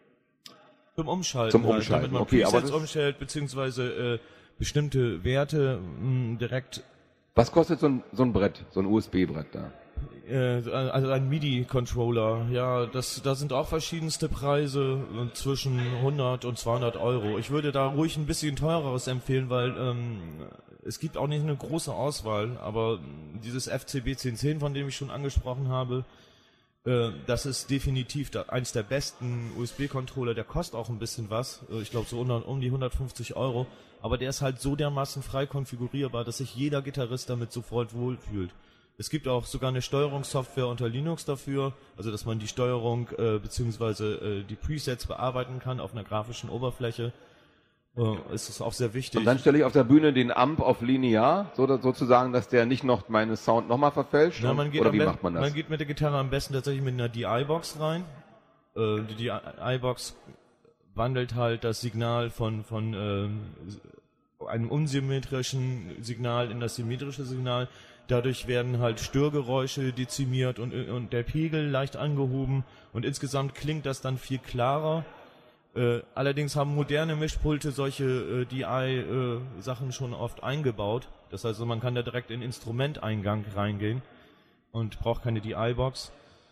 Zum Umschalten. Zum halt, Umschalten, damit man okay, aber Presets das- umstellt, beziehungsweise äh, bestimmte Werte mh, direkt, Was kostet so ein so ein Brett, so ein U S B-Brett da? äh, also ein MIDI-Controller, ja, das, da sind auch verschiedenste Preise äh, zwischen hundert und zweihundert Euro. Ich würde da ruhig ein bisschen teureres empfehlen, weil ähm, es gibt auch nicht eine große Auswahl, aber dieses F C B zehn zehn, von dem ich schon angesprochen habe, äh, das ist definitiv da, eins der besten U S B-Controller, der kostet auch ein bisschen was, äh, ich glaube so unter, um die hundertfünfzig Euro, aber der ist halt so dermaßen frei konfigurierbar, dass sich jeder Gitarrist damit sofort wohlfühlt. Es gibt auch sogar eine Steuerungssoftware unter Linux dafür, also dass man die Steuerung äh, beziehungsweise äh, die Presets bearbeiten kann auf einer grafischen Oberfläche. Äh, ist das auch sehr wichtig. Und dann stelle ich auf der Bühne den Amp auf linear, so, sozusagen, dass der nicht noch meine Sound nochmal verfälscht. Ja, man geht oder am wie be- macht man das? Man geht mit der Gitarre am besten tatsächlich mit einer D I-Box rein. Äh, die D I-Box wandelt halt das Signal von von ähm, einem unsymmetrischen Signal in das symmetrische Signal. Dadurch werden halt Störgeräusche dezimiert und, und der Pegel leicht angehoben und insgesamt klingt das dann viel klarer. Äh, allerdings haben moderne Mischpulte solche äh, D I-Sachen äh, schon oft eingebaut. Das heißt, man kann da direkt in Instrumenteingang reingehen und braucht keine D I-Box.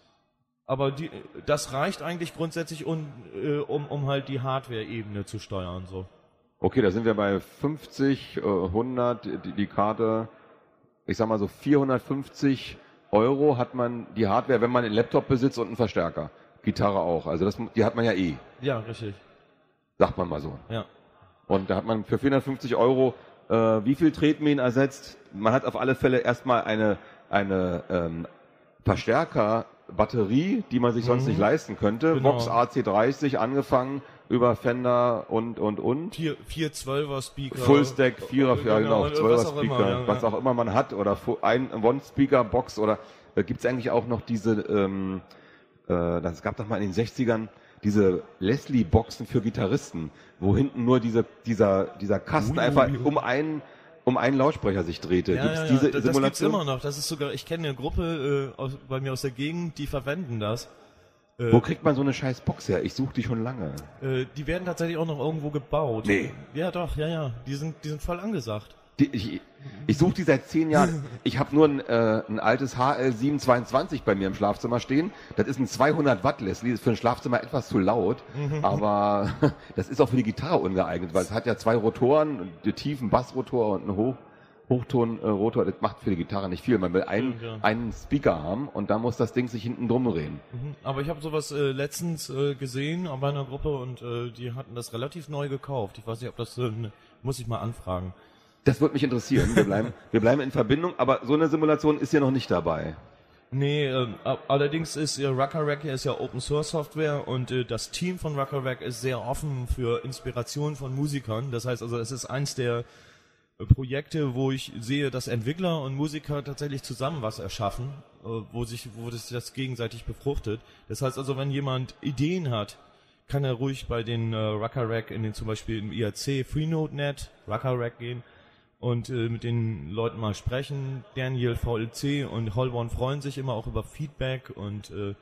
Aber die, das reicht eigentlich grundsätzlich, um, äh, um, um halt die Hardware-Ebene zu steuern. So. Okay, da sind wir bei fünfzig, äh, hundert, die, die Karte, ich sag mal so vierhundertfünfzig Euro hat man die Hardware, wenn man einen Laptop besitzt und einen Verstärker. Gitarre auch, also das, die hat man ja eh. Ja, richtig. Sagt man mal so. Ja. Und da hat man für vierhundertfünfzig Euro äh, wie viel Tretminen ersetzt? Man hat auf alle Fälle erstmal eine, eine ähm, Verstärkerbatterie, die man sich sonst Mhm. nicht leisten könnte. Genau. Vox A C dreißig angefangen über Fender und, und, und. Vier, vier Zwölfer Speaker. Fullstack, Vierer, ja genau, oder Zwölfer was auch Speaker, immer, ja, was ja. auch immer man hat, oder fu- ein One-Speaker-Box, oder äh, gibt's eigentlich auch noch diese, ähm, äh, das gab doch mal in den sechzigern diese Leslie-Boxen für Gitarristen, wo hinten nur diese, dieser, dieser Kasten Ui, einfach ui, ui. um einen, um einen Lautsprecher sich drehte. Ja, Gibt's ja, ja. diese das, das gibt's Simulation? immer noch. Das ist sogar, ich kenne eine Gruppe äh, aus, bei mir aus der Gegend, die verwenden das. Äh, Wo kriegt man so eine scheiß Box her? Ich suche die schon lange. äh, die werden tatsächlich auch noch irgendwo gebaut. Nee. Ja, doch, ja, ja. Die sind, die sind voll angesagt. Die, ich ich suche die seit zehn Jahren. Ich habe nur ein, äh, ein altes H L sieben zweiundzwanzig bei mir im Schlafzimmer stehen. Das ist ein zweihundert Watt Leslie, ist für ein Schlafzimmer etwas zu laut, aber das ist auch für die Gitarre ungeeignet, weil es hat ja zwei Rotoren, einen tiefen Bassrotor und einen Hoch, Hochtonrotor. Das macht für die Gitarre nicht viel. Man will einen, Stimmt, ja. einen Speaker haben und da muss das Ding sich hinten drum drehen. Mhm. Aber ich habe sowas äh, letztens äh, gesehen bei einer Gruppe und äh, die hatten das relativ neu gekauft. Ich weiß nicht, ob das, äh, muss ich mal anfragen. Das würde mich interessieren. Wir bleiben, wir bleiben in Verbindung, aber so eine Simulation ist ja noch nicht dabei. Nee, ähm, a- allerdings ist äh, Rucker-Rack ist ja Open Source Software und äh, das Team von Rucker-Rack ist sehr offen für Inspiration von Musikern. Das heißt also, es ist eins der äh, Projekte, wo ich sehe, dass Entwickler und Musiker tatsächlich zusammen was erschaffen, äh, wo sich, wo das, das gegenseitig befruchtet. Das heißt also, wenn jemand Ideen hat, kann er ruhig bei den äh, Rucker-Rack in den zum Beispiel im I R C Freenode Punkt net Rucker-Rack gehen und äh, mit den Leuten mal sprechen. Daniel V L C und Holborn freuen sich immer auch über Feedback und äh,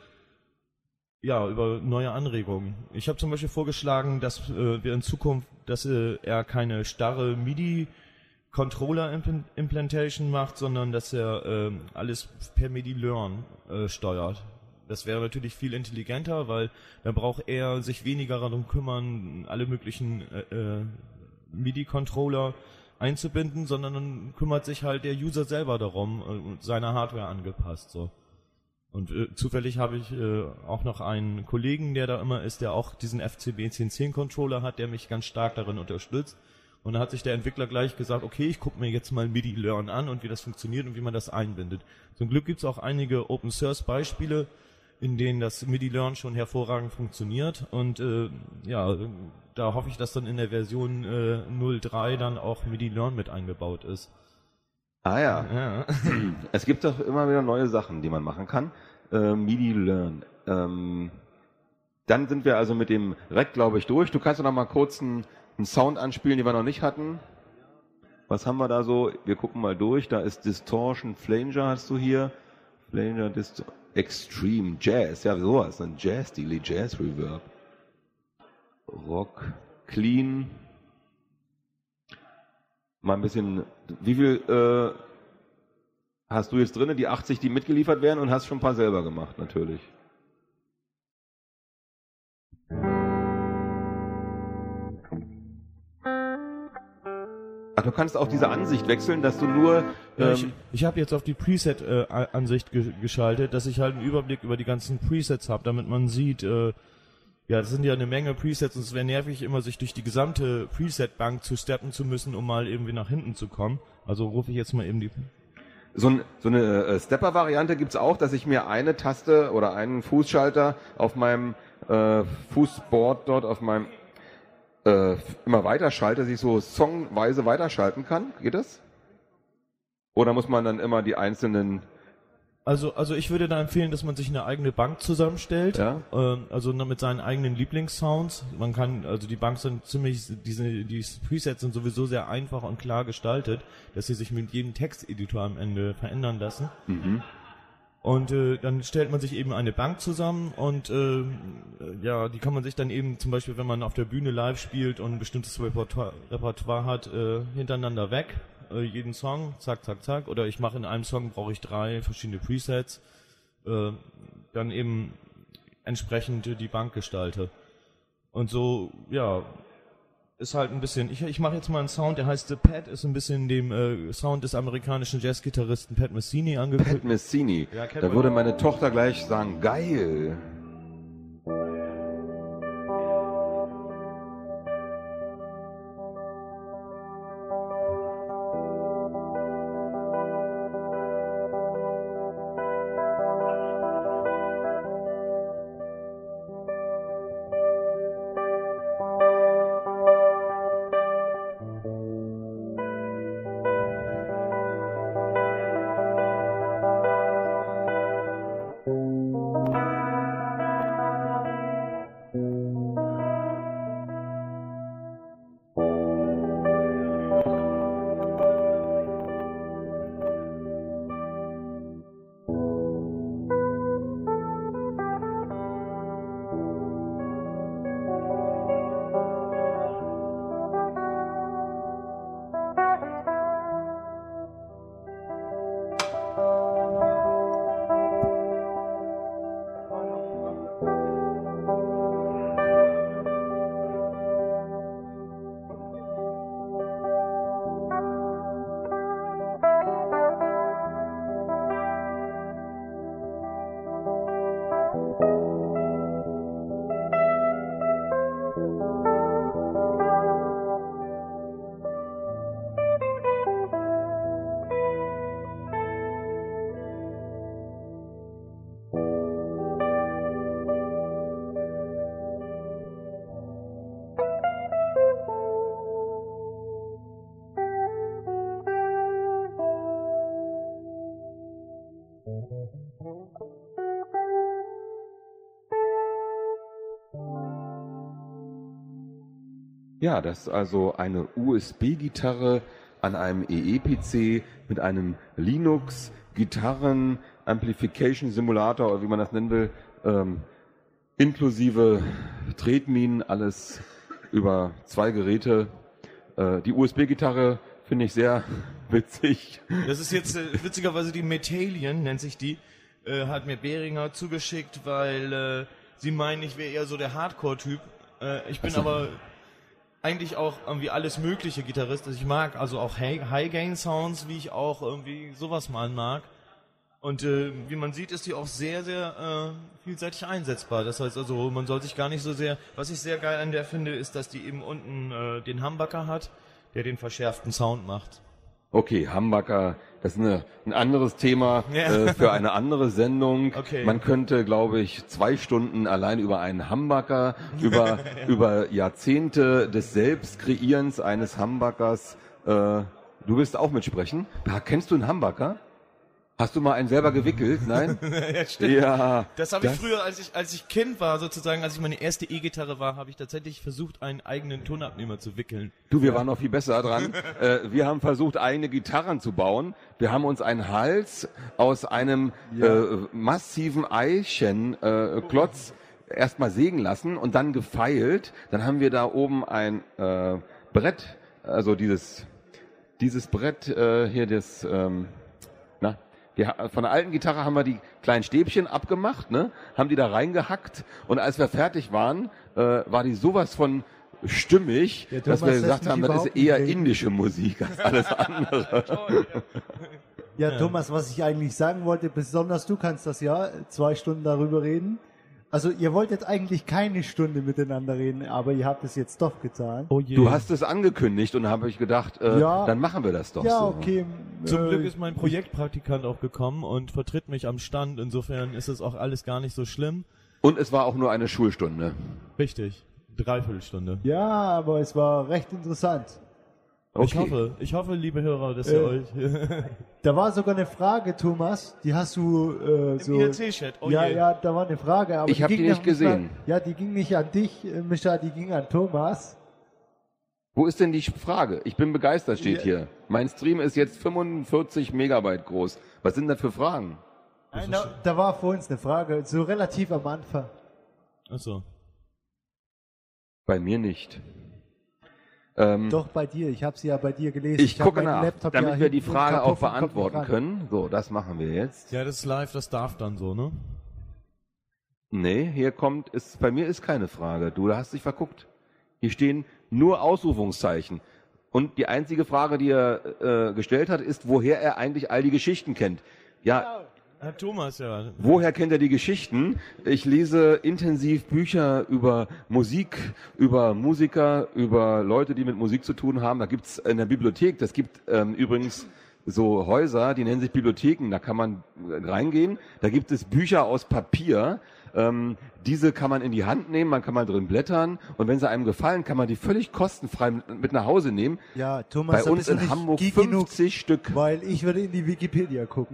ja, über neue Anregungen. Ich habe zum Beispiel vorgeschlagen, dass äh, wir in Zukunft, dass äh, er keine starre MIDI Controller Impl- Implementation macht, sondern dass er äh, alles per MIDI Learn äh, steuert. Das wäre natürlich viel intelligenter, weil dann braucht er sich weniger darum kümmern, alle möglichen äh, äh, MIDI-Controller einzubinden, sondern dann kümmert sich halt der User selber darum äh, und seine Hardware angepasst. So. Und äh, zufällig habe ich äh, auch noch einen Kollegen, der da immer ist, der auch diesen F C B zehn zehn Controller hat, der mich ganz stark darin unterstützt. Und da hat sich der Entwickler gleich gesagt, okay, ich gucke mir jetzt mal MIDI Learn an und wie das funktioniert und wie man das einbindet. Zum Glück gibt es auch einige Open Source Beispiele, in denen das MIDI Learn schon hervorragend funktioniert. Und äh, ja, da hoffe ich, dass dann in der Version äh, null Punkt drei dann auch MIDI Learn mit eingebaut ist. Ah ja. Ja. Es gibt doch immer wieder neue Sachen, die man machen kann. Äh, MIDI Learn. Ähm, dann sind wir also mit dem Rack, glaube ich, durch. Du kannst doch noch mal kurz einen, einen Sound anspielen, den wir noch nicht hatten. Was haben wir da so? Wir gucken mal durch. Da ist Distortion, Flanger hast du hier. Flanger, Dist Extreme Jazz. Ja, sowas. Ein Jazz-Stil, Jazz Reverb. Rock, Clean. Mal ein bisschen, wie viel äh, hast du jetzt drin? Die achtzig, die mitgeliefert werden, und hast schon ein paar selber gemacht, natürlich. Ach, du kannst auch diese Ansicht wechseln, dass du nur... Ja, Ähm, ich ich habe jetzt auf die Preset-Ansicht ge geschaltet, dass ich halt einen Überblick über die ganzen Presets habe, damit man sieht, äh, ja, das sind ja eine Menge Presets und es wäre nervig, immer sich durch die gesamte Preset-Bank zu steppen zu müssen, um mal irgendwie nach hinten zu kommen. Also rufe ich jetzt mal eben die... So, ein, so eine äh, Stepper-Variante gibt's auch, dass ich mir eine Taste oder einen Fußschalter auf meinem äh, Fußboard dort, auf meinem äh, immer weiterschalte, dass ich so songweise weiterschalten kann. Geht das? Oder muss man dann immer die einzelnen... Also, also ich würde da empfehlen, dass man sich eine eigene Bank zusammenstellt, Ja. ähm, also noch mit seinen eigenen Lieblingssounds. Man kann, also die Bank sind ziemlich, diese, die Presets sind sowieso sehr einfach und klar gestaltet, dass sie sich mit jedem Texteditor am Ende verändern lassen. Mhm. Und äh, dann stellt man sich eben eine Bank zusammen und äh, ja, die kann man sich dann eben zum Beispiel, wenn man auf der Bühne live spielt und ein bestimmtes Repertoire, Repertoire hat, äh, hintereinander weg. Äh, jeden Song, zack, zack, zack. Oder ich mache in einem Song, brauche ich drei verschiedene Presets. Äh, dann eben entsprechend die Bank gestalte. Und so, ja, ist halt ein bisschen, ich, ich mache jetzt mal einen Sound, der heißt The Pat, ist ein bisschen dem äh, Sound des amerikanischen Jazzgitarristen Pat Messini Pat angepasst. Messini. Ja, kennt Da man. würde meine Tochter gleich sagen, geil. Ja, das ist also eine U S B-Gitarre an einem E E P C mit einem Linux-Gitarren-Amplification-Simulator, oder wie man das nennen will, ähm, inklusive Tretminen, alles über zwei Geräte. Äh, die U S B-Gitarre finde ich sehr witzig. Das ist jetzt äh, witzigerweise die Metallion, nennt sich die, äh, hat mir Behringer zugeschickt, weil äh, sie meinen, ich wäre eher so der Hardcore-Typ. Äh, ich bin so. aber eigentlich auch irgendwie alles mögliche Gitarrist. Also ich mag also auch High-Gain-Sounds, wie ich auch irgendwie sowas mal mag. Und äh, wie man sieht, ist die auch sehr, sehr äh, vielseitig einsetzbar. Das heißt also, man soll sich gar nicht so sehr... Was ich sehr geil an der finde, ist, dass die eben unten äh, den Humbucker hat, der den verschärften Sound macht. Okay, Humbucker, das ist eine, ein anderes Thema Ja. äh, für eine andere Sendung. Okay. Man könnte, glaube ich, zwei Stunden allein über einen Humbucker, über, über Jahrzehnte des Selbstkreierens eines Humbuckers. Äh, du willst auch mitsprechen? Ja, kennst du einen Humbucker? Hast du mal einen selber gewickelt? Nein? Ja, stimmt. Ja. Das habe ich das- früher, als ich als ich Kind war, sozusagen, als ich meine erste E-Gitarre war, habe ich tatsächlich versucht, einen eigenen Tonabnehmer zu wickeln. Du, wir waren noch viel besser dran. äh, wir haben versucht, eigene Gitarren zu bauen. Wir haben uns einen Hals aus einem äh, massiven Eichenklotz äh, erstmal sägen lassen und dann gefeilt. Dann haben wir da oben ein äh, Brett, also dieses dieses Brett äh, hier, das ähm, na, die, von der alten Gitarre haben wir die kleinen Stäbchen abgemacht, ne? Haben die da reingehackt und als wir fertig waren, äh, war die sowas von stimmig, Ja, dass Thomas wir gesagt lässt mich haben, das ist überhaupt nicht eher reden. indische Musik als alles andere. Ja, Thomas, was ich eigentlich sagen wollte, besonders du kannst das ja, zwei Stunden darüber reden. Also ihr wolltet eigentlich keine Stunde miteinander reden, aber ihr habt es jetzt doch getan. Oh je. Du hast es angekündigt und habe ich gedacht, äh, Ja. dann machen wir das doch Ja, so. okay. Zum äh, Glück ist mein Projektpraktikant auch gekommen und vertritt mich am Stand. Insofern ist es auch alles gar nicht so schlimm. Und es war auch nur eine Schulstunde. Richtig. Dreiviertelstunde. Ja, aber es war recht interessant. Ich hoffe, ich hoffe, liebe Hörer, dass ihr Äh, euch Da war sogar eine Frage, Thomas, die hast du äh, so... im I R C-Chat. Oh ja, je. ja, da war eine Frage, aber Ich hab ging die nicht mal- gesehen. Ja, die ging nicht an dich, äh, Micha, die ging an Thomas. Wo ist denn die Frage? Ich bin begeistert, steht Ja. hier. Mein Stream ist jetzt fünfundvierzig Megabyte groß. Was sind das für Fragen? Nein, da, da war vor uns eine Frage, so relativ am Anfang. Achso. Bei mir nicht. Ähm, Doch bei dir, ich habe sie ja bei dir gelesen. ich hab gucke meinen nach, Laptop damit ja wir die hinten Frage im auch Kartoffeln- beantworten kommt können. So, das machen wir jetzt. Ja, das ist live, das darf dann so, ne? Nee, hier kommt, ist, bei mir ist keine Frage. Du hast dich verguckt. Hier stehen Nur Ausrufungszeichen. Und die einzige Frage, die er äh, gestellt hat, ist, woher er eigentlich all die Geschichten kennt. Ja, Herr Thomas, ja. woher kennt er die Geschichten? Ich lese intensiv Bücher über Musik, über Musiker, über Leute, die mit Musik zu tun haben. Da gibt's in der Bibliothek, das gibt ähm, übrigens so Häuser, die nennen sich Bibliotheken, da kann man reingehen. Da gibt es Bücher aus Papier. Ähm, diese kann man in die Hand nehmen, man kann mal drin blättern und wenn sie einem gefallen, kann man die völlig kostenfrei mit, mit nach Hause nehmen. Ja, Thomas, Bei da uns bist du in nicht Hamburg geek fünfzig genug, Stück. weil ich würde in die Wikipedia gucken.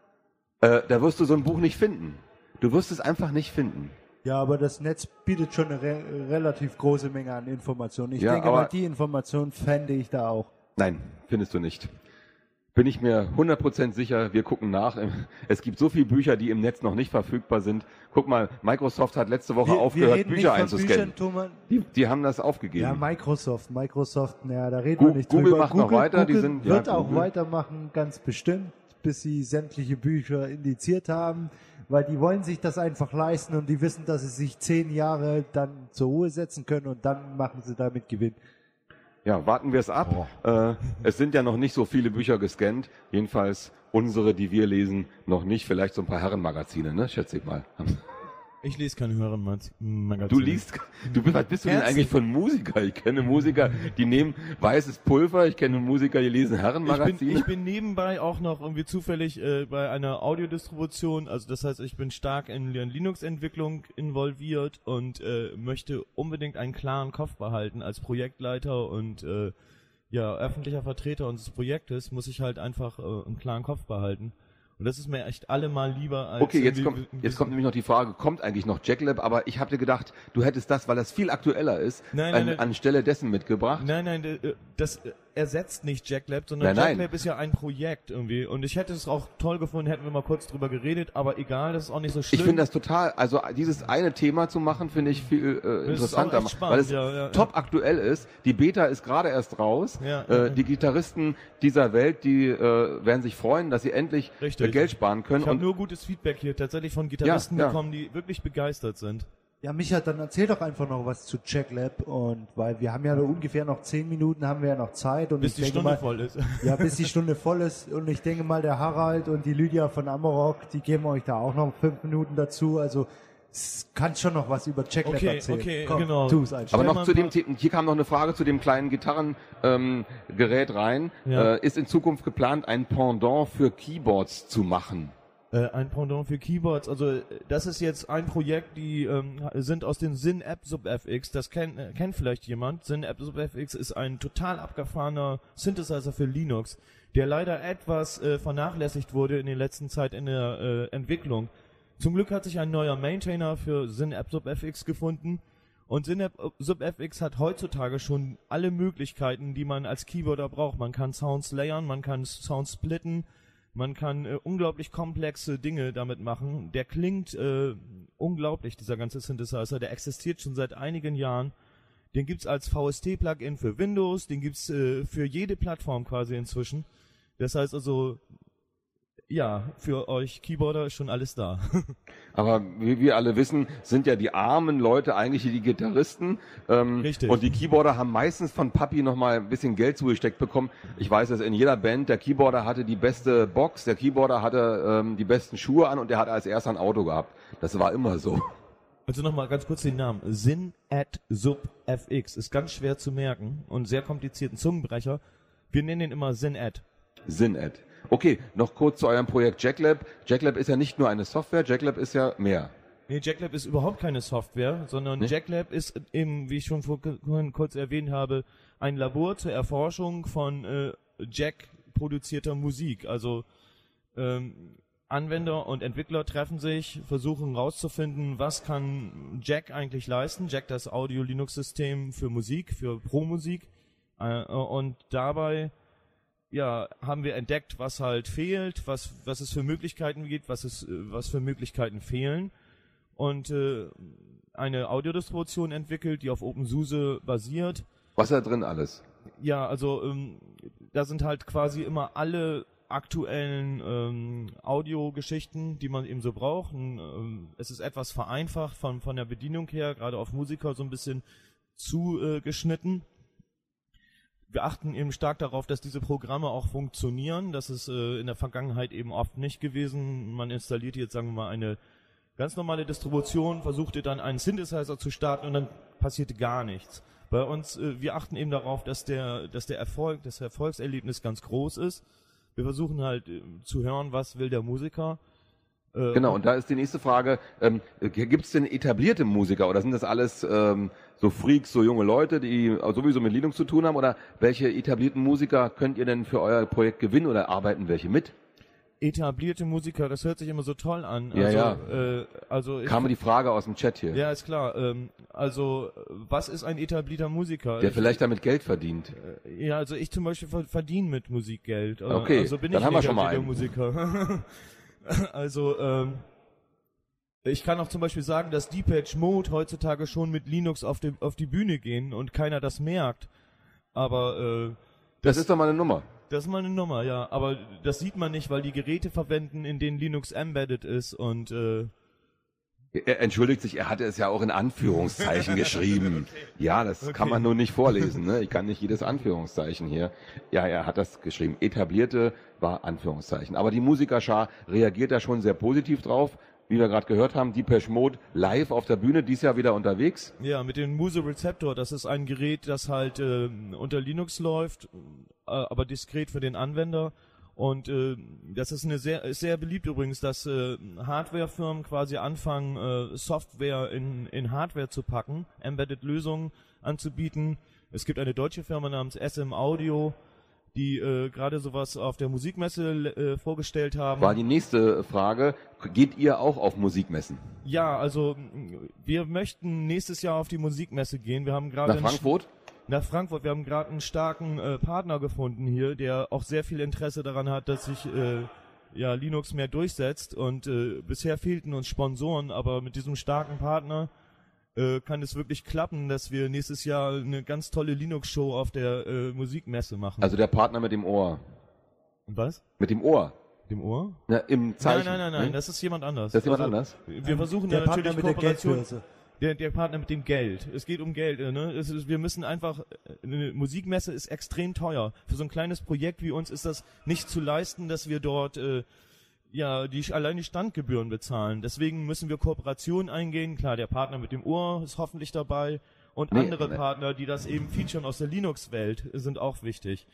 Äh, da wirst du so ein Buch nicht finden. Du wirst es einfach nicht finden. Ja, aber das Netz bietet schon eine re relativ große Menge an Informationen. Ich Ja, denke aber- mal, die Informationen fände ich da auch. Nein, findest du nicht. Bin ich mir hundert Prozent sicher, wir gucken nach. Es gibt so viele Bücher, die im Netz noch nicht verfügbar sind. Guck mal, Microsoft hat letzte Woche Wir, wir aufgehört, reden Bücher nicht von einzuscannen. Büchern, Thomas. Die, die haben das Ja, aufgegeben. Microsoft, Microsoft, ja, da reden Gu- wir nicht Google drüber. macht noch weiter, die Google sind- ja, wird auch Google. weitermachen, ganz bestimmt, bis sie sämtliche Bücher indiziert haben, weil die wollen sich das einfach leisten und die wissen, dass sie sich zehn Jahre dann zur Ruhe setzen können und dann machen sie damit Gewinn. Ja, warten wir es ab. Äh, es sind ja noch nicht so viele Bücher gescannt. Jedenfalls unsere, die wir lesen, noch nicht. Vielleicht so ein paar Herrenmagazine, ne? Schätze ich mal. Ich lese keine Hörenmagazine. Du liest, du bist, was bist du denn Ernst? eigentlich für ein Musiker? Ich kenne Musiker, die nehmen weißes Pulver. Ich kenne Musiker, die lesen Ich bin, Herrenmagazine. ich bin nebenbei auch noch irgendwie zufällig äh, bei einer Audiodistribution, also das heißt, ich bin stark in der Linux-Entwicklung involviert und äh, möchte unbedingt einen klaren Kopf behalten als Projektleiter und äh, ja, öffentlicher Vertreter unseres Projektes muss ich halt einfach äh, einen klaren Kopf behalten. Und das ist mir echt allemal lieber als... Okay, jetzt irgendwie- kommt, jetzt kommt nämlich noch die Frage, kommt eigentlich noch JackLab? Aber ich habe dir gedacht, du hättest das, weil das viel aktueller ist, Nein, nein, an, nein. anstelle dessen mitgebracht. Nein, nein, äh, das äh, ersetzt nicht JackLab, sondern Nein, nein. JackLab ist ja ein Projekt irgendwie. Und ich hätte es auch toll gefunden, hätten wir mal kurz drüber geredet, aber egal, das ist auch nicht so schlimm. Ich finde das total, also dieses eine Thema zu machen, finde ich viel äh, Das ist auch interessanter, echt spannend, weil es ja, ja, ja. top aktuell ist. Die Beta ist gerade erst raus. Ja, äh, ja, ja. Die Gitarristen dieser Welt, die äh, werden sich freuen, dass sie endlich Richtig. äh, Geld sparen können. Ich habe Und nur gutes Feedback hier tatsächlich von Gitarristen Ja, ja. bekommen, die wirklich begeistert sind. Ja, Micha, dann erzähl doch einfach noch was zu JackLab und weil wir haben ja nur ungefähr noch zehn Minuten haben wir ja noch Zeit und Bis ich die denke Stunde mal, voll ist. ja, bis die Stunde voll ist und ich denke mal, der Harald und die Lydia von Amarok, die geben euch da auch noch fünf Minuten dazu, also es kann schon noch was über JackLab Okay, erzählen. okay, Komm, genau. tu es einfach. aber Stell noch mal zu ein dem paar- Thema, hier kam noch eine Frage zu dem kleinen Gitarrengerät ähm, Gerät rein. Ja. Äh, ist in Zukunft geplant, ein Pendant für Keyboards zu machen? Äh, ein Pendant für Keyboards, also äh, das ist jetzt ein Projekt, die ähm, sind aus den Syn-App Sub-F X, das kennt, äh, kennt vielleicht jemand. Syn-App Sub-F X ist ein total abgefahrener Synthesizer für Linux, der leider etwas äh, vernachlässigt wurde in der letzten Zeit in der äh, Entwicklung. Zum Glück hat sich ein neuer Maintainer für Syn-App Sub-F X gefunden und Syn-App Sub-F X hat heutzutage schon alle Möglichkeiten, die man als Keyboarder braucht. Man kann Sounds layern, man kann Sounds splitten, man kann äh, unglaublich komplexe Dinge damit machen. Der klingt äh, unglaublich, dieser ganze Synthesizer. Der existiert schon seit einigen Jahren. Den gibt's als V S T-Plugin für Windows, den gibt's äh, für jede Plattform quasi inzwischen. Das heißt also, ja, für euch Keyboarder ist schon alles da. Aber wie wir alle wissen, sind ja die armen Leute eigentlich die Gitarristen. Ähm, Richtig. Und die Keyboarder haben meistens von Papi noch mal ein bisschen Geld zugesteckt bekommen. Ich weiß, dass in jeder Band der Keyboarder hatte die beste Box, der Keyboarder hatte ähm, die besten Schuhe an und der hatte als erster ein Auto gehabt. Das war immer so. Also nochmal ganz kurz den Namen. Syn-App Sub-F X ist ganz schwer zu merken und sehr komplizierten Zungenbrecher. Wir nennen ihn immer Syn-App. Syn-App. Okay, noch kurz zu eurem Projekt JackLab. JackLab ist ja nicht nur eine Software, JackLab ist ja mehr. Nee, JackLab ist überhaupt keine Software, sondern Nee? JackLab ist eben, wie ich schon vorhin kurz erwähnt habe, ein Labor zur Erforschung von äh, Jack-produzierter Musik. Also ähm, Anwender und Entwickler treffen sich, versuchen rauszufinden, was kann Jack eigentlich leisten. Jack, das Audio-Linux-System für Musik, für Pro-Musik. Äh, und dabei ja, haben wir entdeckt, was halt fehlt, was, was es für Möglichkeiten gibt, was es, äh, was für Möglichkeiten fehlen. Und äh, eine Audiodistribution entwickelt, die auf OpenSUSE basiert. Was ist da drin alles? Ja, also ähm, da sind halt quasi immer alle aktuellen ähm, Audiogeschichten, die man eben so braucht. Und, ähm, es ist etwas vereinfacht von, von der Bedienung her, gerade auf Musiker so ein bisschen zugeschnitten. Äh, wir achten eben stark darauf, dass diese Programme auch funktionieren. Das ist äh, in der Vergangenheit eben oft nicht gewesen. Man installiert jetzt, sagen wir mal, eine ganz normale Distribution, versuchte dann einen Synthesizer zu starten und dann passierte gar nichts. Bei uns, äh, wir achten eben darauf, dass der, dass der Erfolg, das Erfolgserlebnis ganz groß ist. Wir versuchen halt äh, zu hören, was will der Musiker. Äh, Genau, und da ist die nächste Frage, ähm, gibt es denn etablierte Musiker oder sind das alles ähm, so Freaks, so junge Leute, die sowieso mit Linux zu tun haben, oder welche etablierten Musiker könnt ihr denn für euer Projekt gewinnen oder arbeiten welche mit? Etablierte Musiker, das hört sich immer so toll an. Ja, also, ja. Äh, also ich, Kam die Frage aus dem Chat hier, ja, ist klar. Ähm, also, was ist ein etablierter Musiker? der Ich- vielleicht damit Geld verdient. Ja, also ich zum Beispiel ver- verdiene mit Musik Geld. Äh, Okay, also bin dann ich haben wir schon mal etablierter Musiker. Also, ähm, ich kann auch zum Beispiel sagen, dass Depeche Mode heutzutage schon mit Linux auf die, auf die Bühne gehen und keiner das merkt. Aber äh, Das ist doch mal eine Nummer. das ist mal eine Nummer, ja. Aber das sieht man nicht, weil die Geräte verwenden, in denen Linux embedded ist und äh, Er entschuldigt sich, er hatte es ja auch in Anführungszeichen geschrieben. Ja, das Okay. kann man nur nicht vorlesen. Ne? Ich kann nicht jedes Anführungszeichen hier. Ja, er hat das geschrieben. Etablierte war Anführungszeichen. Aber die Musikerschar reagiert da schon sehr positiv drauf. Wie wir gerade gehört haben, Depeche Mode live auf der Bühne, dies Jahr wieder unterwegs. ja, mit dem Muse Receptor, das ist ein Gerät, das halt äh, unter Linux läuft, äh, aber diskret für den Anwender. Und äh, das ist eine sehr ist sehr beliebt übrigens, dass äh, Hardwarefirmen quasi anfangen, äh, Software in in Hardware zu packen, Embedded-Lösungen anzubieten. Es gibt eine deutsche Firma namens S M Audio, die äh, gerade sowas auf der Musikmesse äh, vorgestellt haben. War die nächste Frage. Geht ihr auch auf Musikmessen? Ja, also mh, wir möchten nächstes Jahr auf die Musikmesse gehen. Wir haben gerade Nach einen Frankfurt? nach Frankfurt. Wir haben gerade einen starken äh, Partner gefunden hier, der auch sehr viel Interesse daran hat, dass sich äh, ja, Linux mehr durchsetzt. Und äh, bisher fehlten uns Sponsoren, aber mit diesem starken Partner äh, kann es wirklich klappen, dass wir nächstes Jahr eine ganz tolle Linux-Show auf der äh, Musikmesse machen. Also der Partner mit dem Ohr. Was? Mit dem Ohr. Dem Ohr? Ja, im Zeichen. Nein, nein, nein, nein, ne? das ist jemand anders. Das ist jemand Also, anders? Wir versuchen der ja Partner natürlich mit der Kooperation. Geldbörse. Der, der Partner mit dem Geld. Es geht um Geld. äh, Ne? Es ist, wir müssen einfach, äh, eine Musikmesse ist extrem teuer. Für so ein kleines Projekt wie uns ist das nicht zu leisten, dass wir dort äh, ja die allein die Standgebühren bezahlen. Deswegen müssen wir Kooperationen eingehen. Klar, der Partner mit dem Ohr ist hoffentlich dabei und Nee, andere ne. Partner, die das eben featuren aus der Linux-Welt, sind auch wichtig.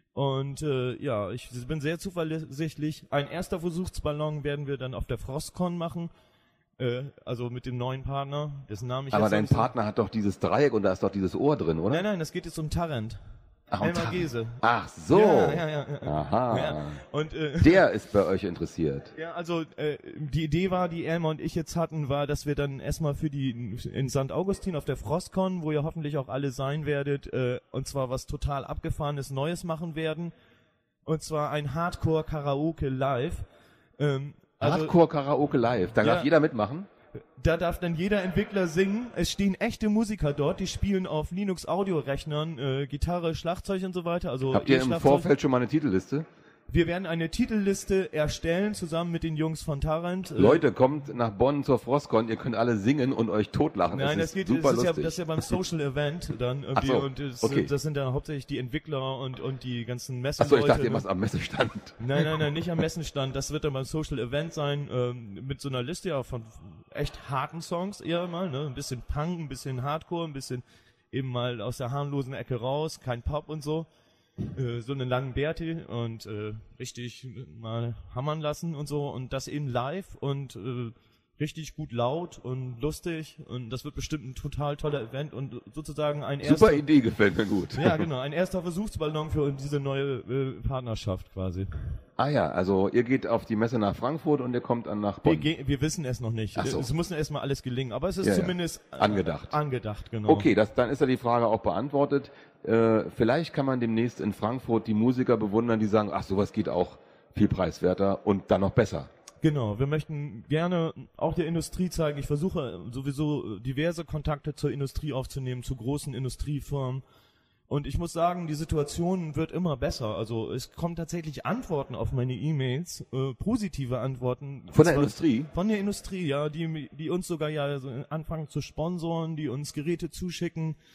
Und äh, ja, ich bin sehr zuversichtlich. Ein erster Versuchsballon werden wir dann auf der Frostcon machen. Äh, also mit dem neuen Partner, dessen Namen ich Aber jetzt dein nicht so- Partner hat doch dieses Dreieck und da ist doch dieses Ohr drin, oder? Nein, nein, das geht jetzt um Tarrant. Ach, und Elmar Tar- Gese. Ach so. Ja, ja, ja, ja. Aha. Ja. Und äh, Der ist bei euch interessiert. ja, also äh, die Idee war, die Elmar und ich jetzt hatten, war, dass wir dann erstmal für die in Sankt Augustin auf der Frostcon, wo ihr hoffentlich auch alle sein werdet, äh, und zwar was total abgefahrenes Neues machen werden. Und zwar ein Hardcore-Karaoke live. Ähm, also, Hardcore Karaoke live. Da Ja. darf jeder mitmachen. Da darf dann jeder Entwickler singen. Es stehen echte Musiker dort, die spielen auf Linux-Audio-Rechnern äh, Gitarre, Schlagzeug und so weiter. Also Habt ihr im E-Schlagzeug. Vorfeld schon mal eine Titelliste? Wir werden eine Titelliste erstellen, zusammen mit den Jungs von Tarrant. Äh, Leute, kommt nach Bonn zur Frostcon, ihr könnt alle singen und euch totlachen. Nein, es das ist geht, super das ist, ja, lustig. das ist ja beim Social Event dann irgendwie so, und es, okay. das sind dann hauptsächlich die Entwickler und und die ganzen Achso, Messenleute. ich dachte, ihr ne? macht am Messestand. Nein, nein, nein, nicht am Messenstand. Das wird dann beim Social Event sein, ähm, mit so einer Liste ja von echt harten Songs eher mal, ne? Ein bisschen Punk, ein bisschen Hardcore, ein bisschen eben mal aus der harmlosen Ecke raus, kein Pop und so. Äh, so einen langen Bärte und äh, richtig mal hammern lassen und so und das eben live und äh, richtig gut laut und lustig und das wird bestimmt ein total toller Event und sozusagen ein erster, Super Idee, gefällt mir gut. ja genau, ein erster Versuchsballon für diese neue äh, Partnerschaft quasi. Ah ja, also ihr geht auf die Messe nach Frankfurt und ihr kommt dann nach Wir, Bonn. ge- wir wissen es noch nicht. Ach so. Es muss erstmal alles gelingen, aber es ist Ja, ja. zumindest äh, Angedacht. Angedacht, genau. Okay, das, dann ist ja die Frage auch beantwortet. Äh, vielleicht kann man demnächst in Frankfurt die Musiker bewundern, die sagen, ach, sowas geht auch viel preiswerter und dann noch besser. Genau, wir möchten gerne auch der Industrie zeigen. Ich versuche sowieso diverse Kontakte zur Industrie aufzunehmen, zu großen Industriefirmen. Und ich muss sagen, die Situation wird immer besser. Also es kommen tatsächlich Antworten auf meine E-Mails, äh, positive Antworten. Von der Zwar- Industrie? Von der Industrie, ja, die, die uns sogar ja so anfangen zu sponsoren, die uns Geräte zuschicken,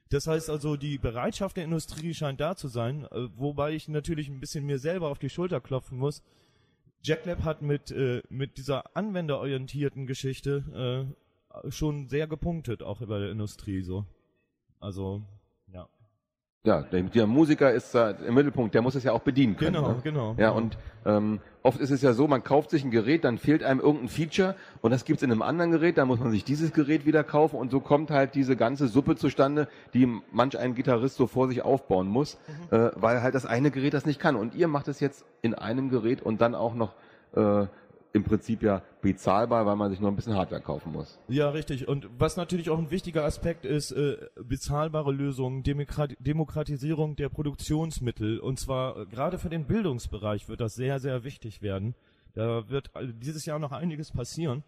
Das heißt also, die Bereitschaft der Industrie scheint da zu sein, äh, wobei ich natürlich ein bisschen mir selber auf die Schulter klopfen muss. Jacklab hat mit äh, mit dieser anwenderorientierten Geschichte äh, schon sehr gepunktet, auch bei der Industrie so. Also, ja. Ja, der, der Musiker ist da im Mittelpunkt, der muss es ja auch bedienen können. Genau, ne? genau. Ja, genau. und ähm, oft ist es ja so, man kauft sich ein Gerät, dann fehlt einem irgendein Feature und das gibt's in einem anderen Gerät, dann muss man sich dieses Gerät wieder kaufen und so kommt halt diese ganze Suppe zustande, die manch ein Gitarrist so vor sich aufbauen muss, mhm. äh, weil halt das eine Gerät das nicht kann. Und ihr macht es jetzt in einem Gerät und dann auch noch äh, im Prinzip ja bezahlbar, weil man sich noch ein bisschen Hardware kaufen muss. Ja, richtig. Und was natürlich auch ein wichtiger Aspekt ist, äh, bezahlbare Lösungen, Demokrat- Demokratisierung der Produktionsmittel. Und zwar äh, gerade für den Bildungsbereich wird das sehr, sehr wichtig werden. Da wird also dieses Jahr noch einiges passieren.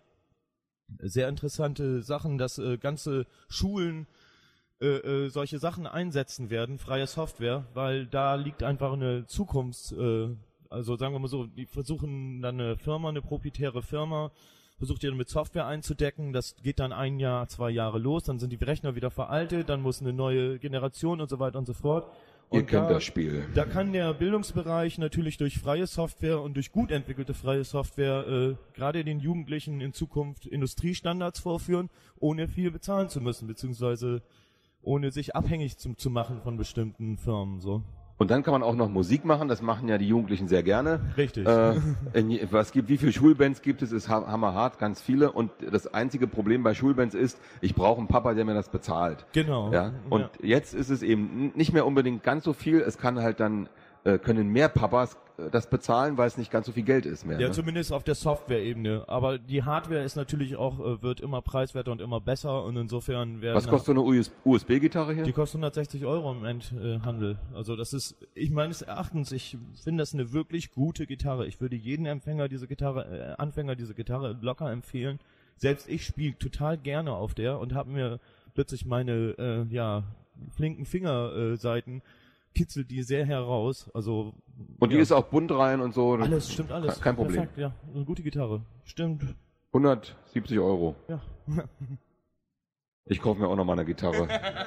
Sehr interessante Sachen, dass äh, ganze Schulen äh, äh, solche Sachen einsetzen werden, freie Software, weil da liegt einfach eine Zukunfts... Äh, Also sagen wir mal so, die versuchen dann eine Firma, eine proprietäre Firma, versucht die dann mit Software einzudecken, das geht dann ein Jahr, zwei Jahre los, dann sind die Rechner wieder veraltet, dann muss eine neue Generation und so weiter und so fort. Und Ihr kennt da, das Spiel. Da kann der Bildungsbereich natürlich durch freie Software und durch gut entwickelte freie Software äh, gerade den Jugendlichen in Zukunft Industriestandards vorführen, ohne viel bezahlen zu müssen, beziehungsweise ohne sich abhängig zu, zu machen von bestimmten Firmen, so. Und dann kann man auch noch Musik machen, das machen ja die Jugendlichen sehr gerne. Richtig. Äh, in, was gibt, wie viele Schulbands gibt es, ist ha- hammerhart, ganz viele. Und das einzige Problem bei Schulbands ist, ich brauche einen Papa, der mir das bezahlt. Genau. Ja? Und ja. jetzt ist es eben nicht mehr unbedingt ganz so viel, es kann halt dann, äh, können mehr Papas äh, das bezahlen, weil es nicht ganz so viel Geld ist mehr. Ja, ne? zumindest auf der Software-Ebene. Aber die Hardware ist natürlich auch, äh, wird immer preiswerter und immer besser und insofern werden... Was kostet so eine U S B-Gitarre hier? Die kostet hundertsechzig Euro im Endhandel. Also das ist, ich meines Erachtens, ich finde das eine wirklich gute Gitarre. Ich würde jeden Empfänger diese Gitarre, äh, Anfänger diese Gitarre locker empfehlen. Selbst ich spiele total gerne auf der und habe mir plötzlich meine, äh, ja, flinken Fingerseiten kitzelt die sehr heraus. Also Und die ja. ist auch bunt rein und so. Alles, stimmt alles. Kein Problem. Perfekt, ja. Eine gute Gitarre. Stimmt. hundertsiebzig Euro. Ja. Ich kaufe mir auch noch mal eine Gitarre.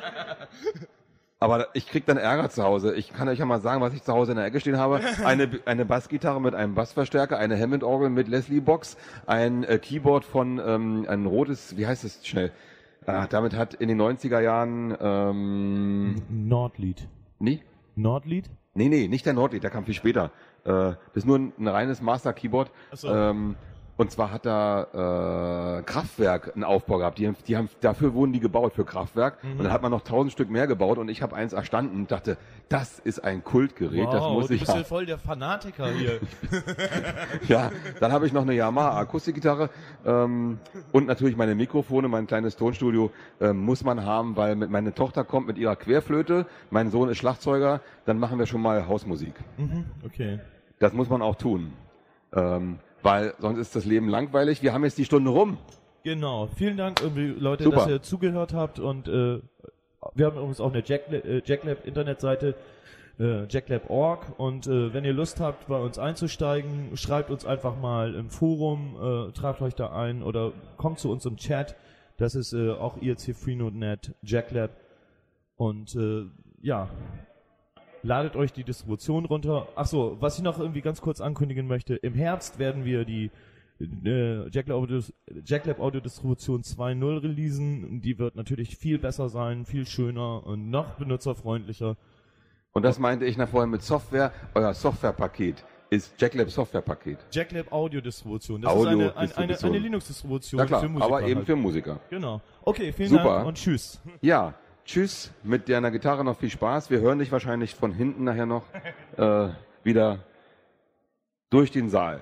Aber ich krieg dann Ärger zu Hause. Ich kann euch ja mal sagen, was ich zu Hause in der Ecke stehen habe. Eine, eine Bassgitarre mit einem Bassverstärker, eine Hammond-Orgel mit Leslie-Box, ein äh, Keyboard von, ähm, ein rotes, wie heißt es schnell? Ah, damit hat in den neunziger Jahren, ähm, Nordlied. nie? Nordlied? Nee, nee, nicht der Nordlied, der kam viel später. Äh, das ist nur ein, ein reines Master-Keyboard. Ach so. Ähm, und zwar hat da äh, Kraftwerk einen Aufbau gehabt. Die, haben- die haben, dafür wurden die gebaut, für Kraftwerk. Mhm. Und dann hat man noch tausend Stück mehr gebaut und ich habe eins erstanden und dachte, das ist ein Kultgerät, das muss du ich bist ja haben. voll der Fanatiker hier. Ja, dann habe ich noch eine Yamaha Akustikgitarre ähm, und natürlich meine Mikrofone, mein kleines Tonstudio ähm, muss man haben, weil mit, meine Tochter kommt mit ihrer Querflöte, mein Sohn ist Schlagzeuger, dann machen wir schon mal Hausmusik. Mhm, okay. Das muss man auch tun, ähm, weil sonst ist das Leben langweilig. Wir haben jetzt die Stunde rum. Genau. Vielen Dank, irgendwie Leute, Super. dass ihr zugehört habt und äh, wir haben übrigens auch eine Jacklab, äh, Jacklab Internetseite, äh, jacklab punkt org und äh, wenn ihr Lust habt, bei uns einzusteigen, schreibt uns einfach mal im Forum, äh, tragt euch da ein oder kommt zu uns im Chat. Das ist äh, auch I R C Freenode Punkt net, Jacklab und äh, ja, ladet euch die Distribution runter. Ach so, was ich noch irgendwie ganz kurz ankündigen möchte, im Herbst werden wir die äh, Jacklab Audio, Jacklab Audio Distribution zwei Punkt null releasen. Die wird natürlich viel besser sein, viel schöner und noch benutzerfreundlicher. Und das meinte ich nach vorhin mit Software. Euer Softwarepaket ist Jacklab Softwarepaket. Jacklab Audio Distribution. Das Audio ist eine, eine, eine, Distribution. eine Linux-Distribution Na klar, für Musiker. aber eben halt. für Musiker. Genau. Okay, vielen Super. Dank und tschüss. Ja, tschüss. Mit deiner Gitarre noch viel Spaß. Wir hören dich wahrscheinlich von hinten nachher noch äh, wieder durch den Saal.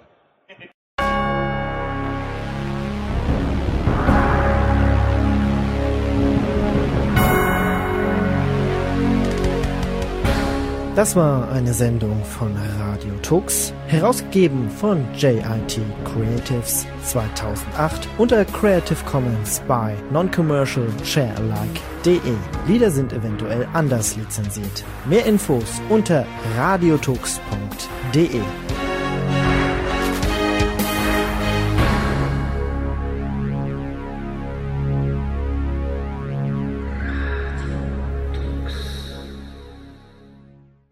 Das war eine Sendung von Radio Tux, herausgegeben von J I T Creatives zweitausendacht unter Creative Commons by Non-Commercial Share-alike punkt de. Lieder sind eventuell anders lizenziert. Mehr Infos unter radiotux punkt de.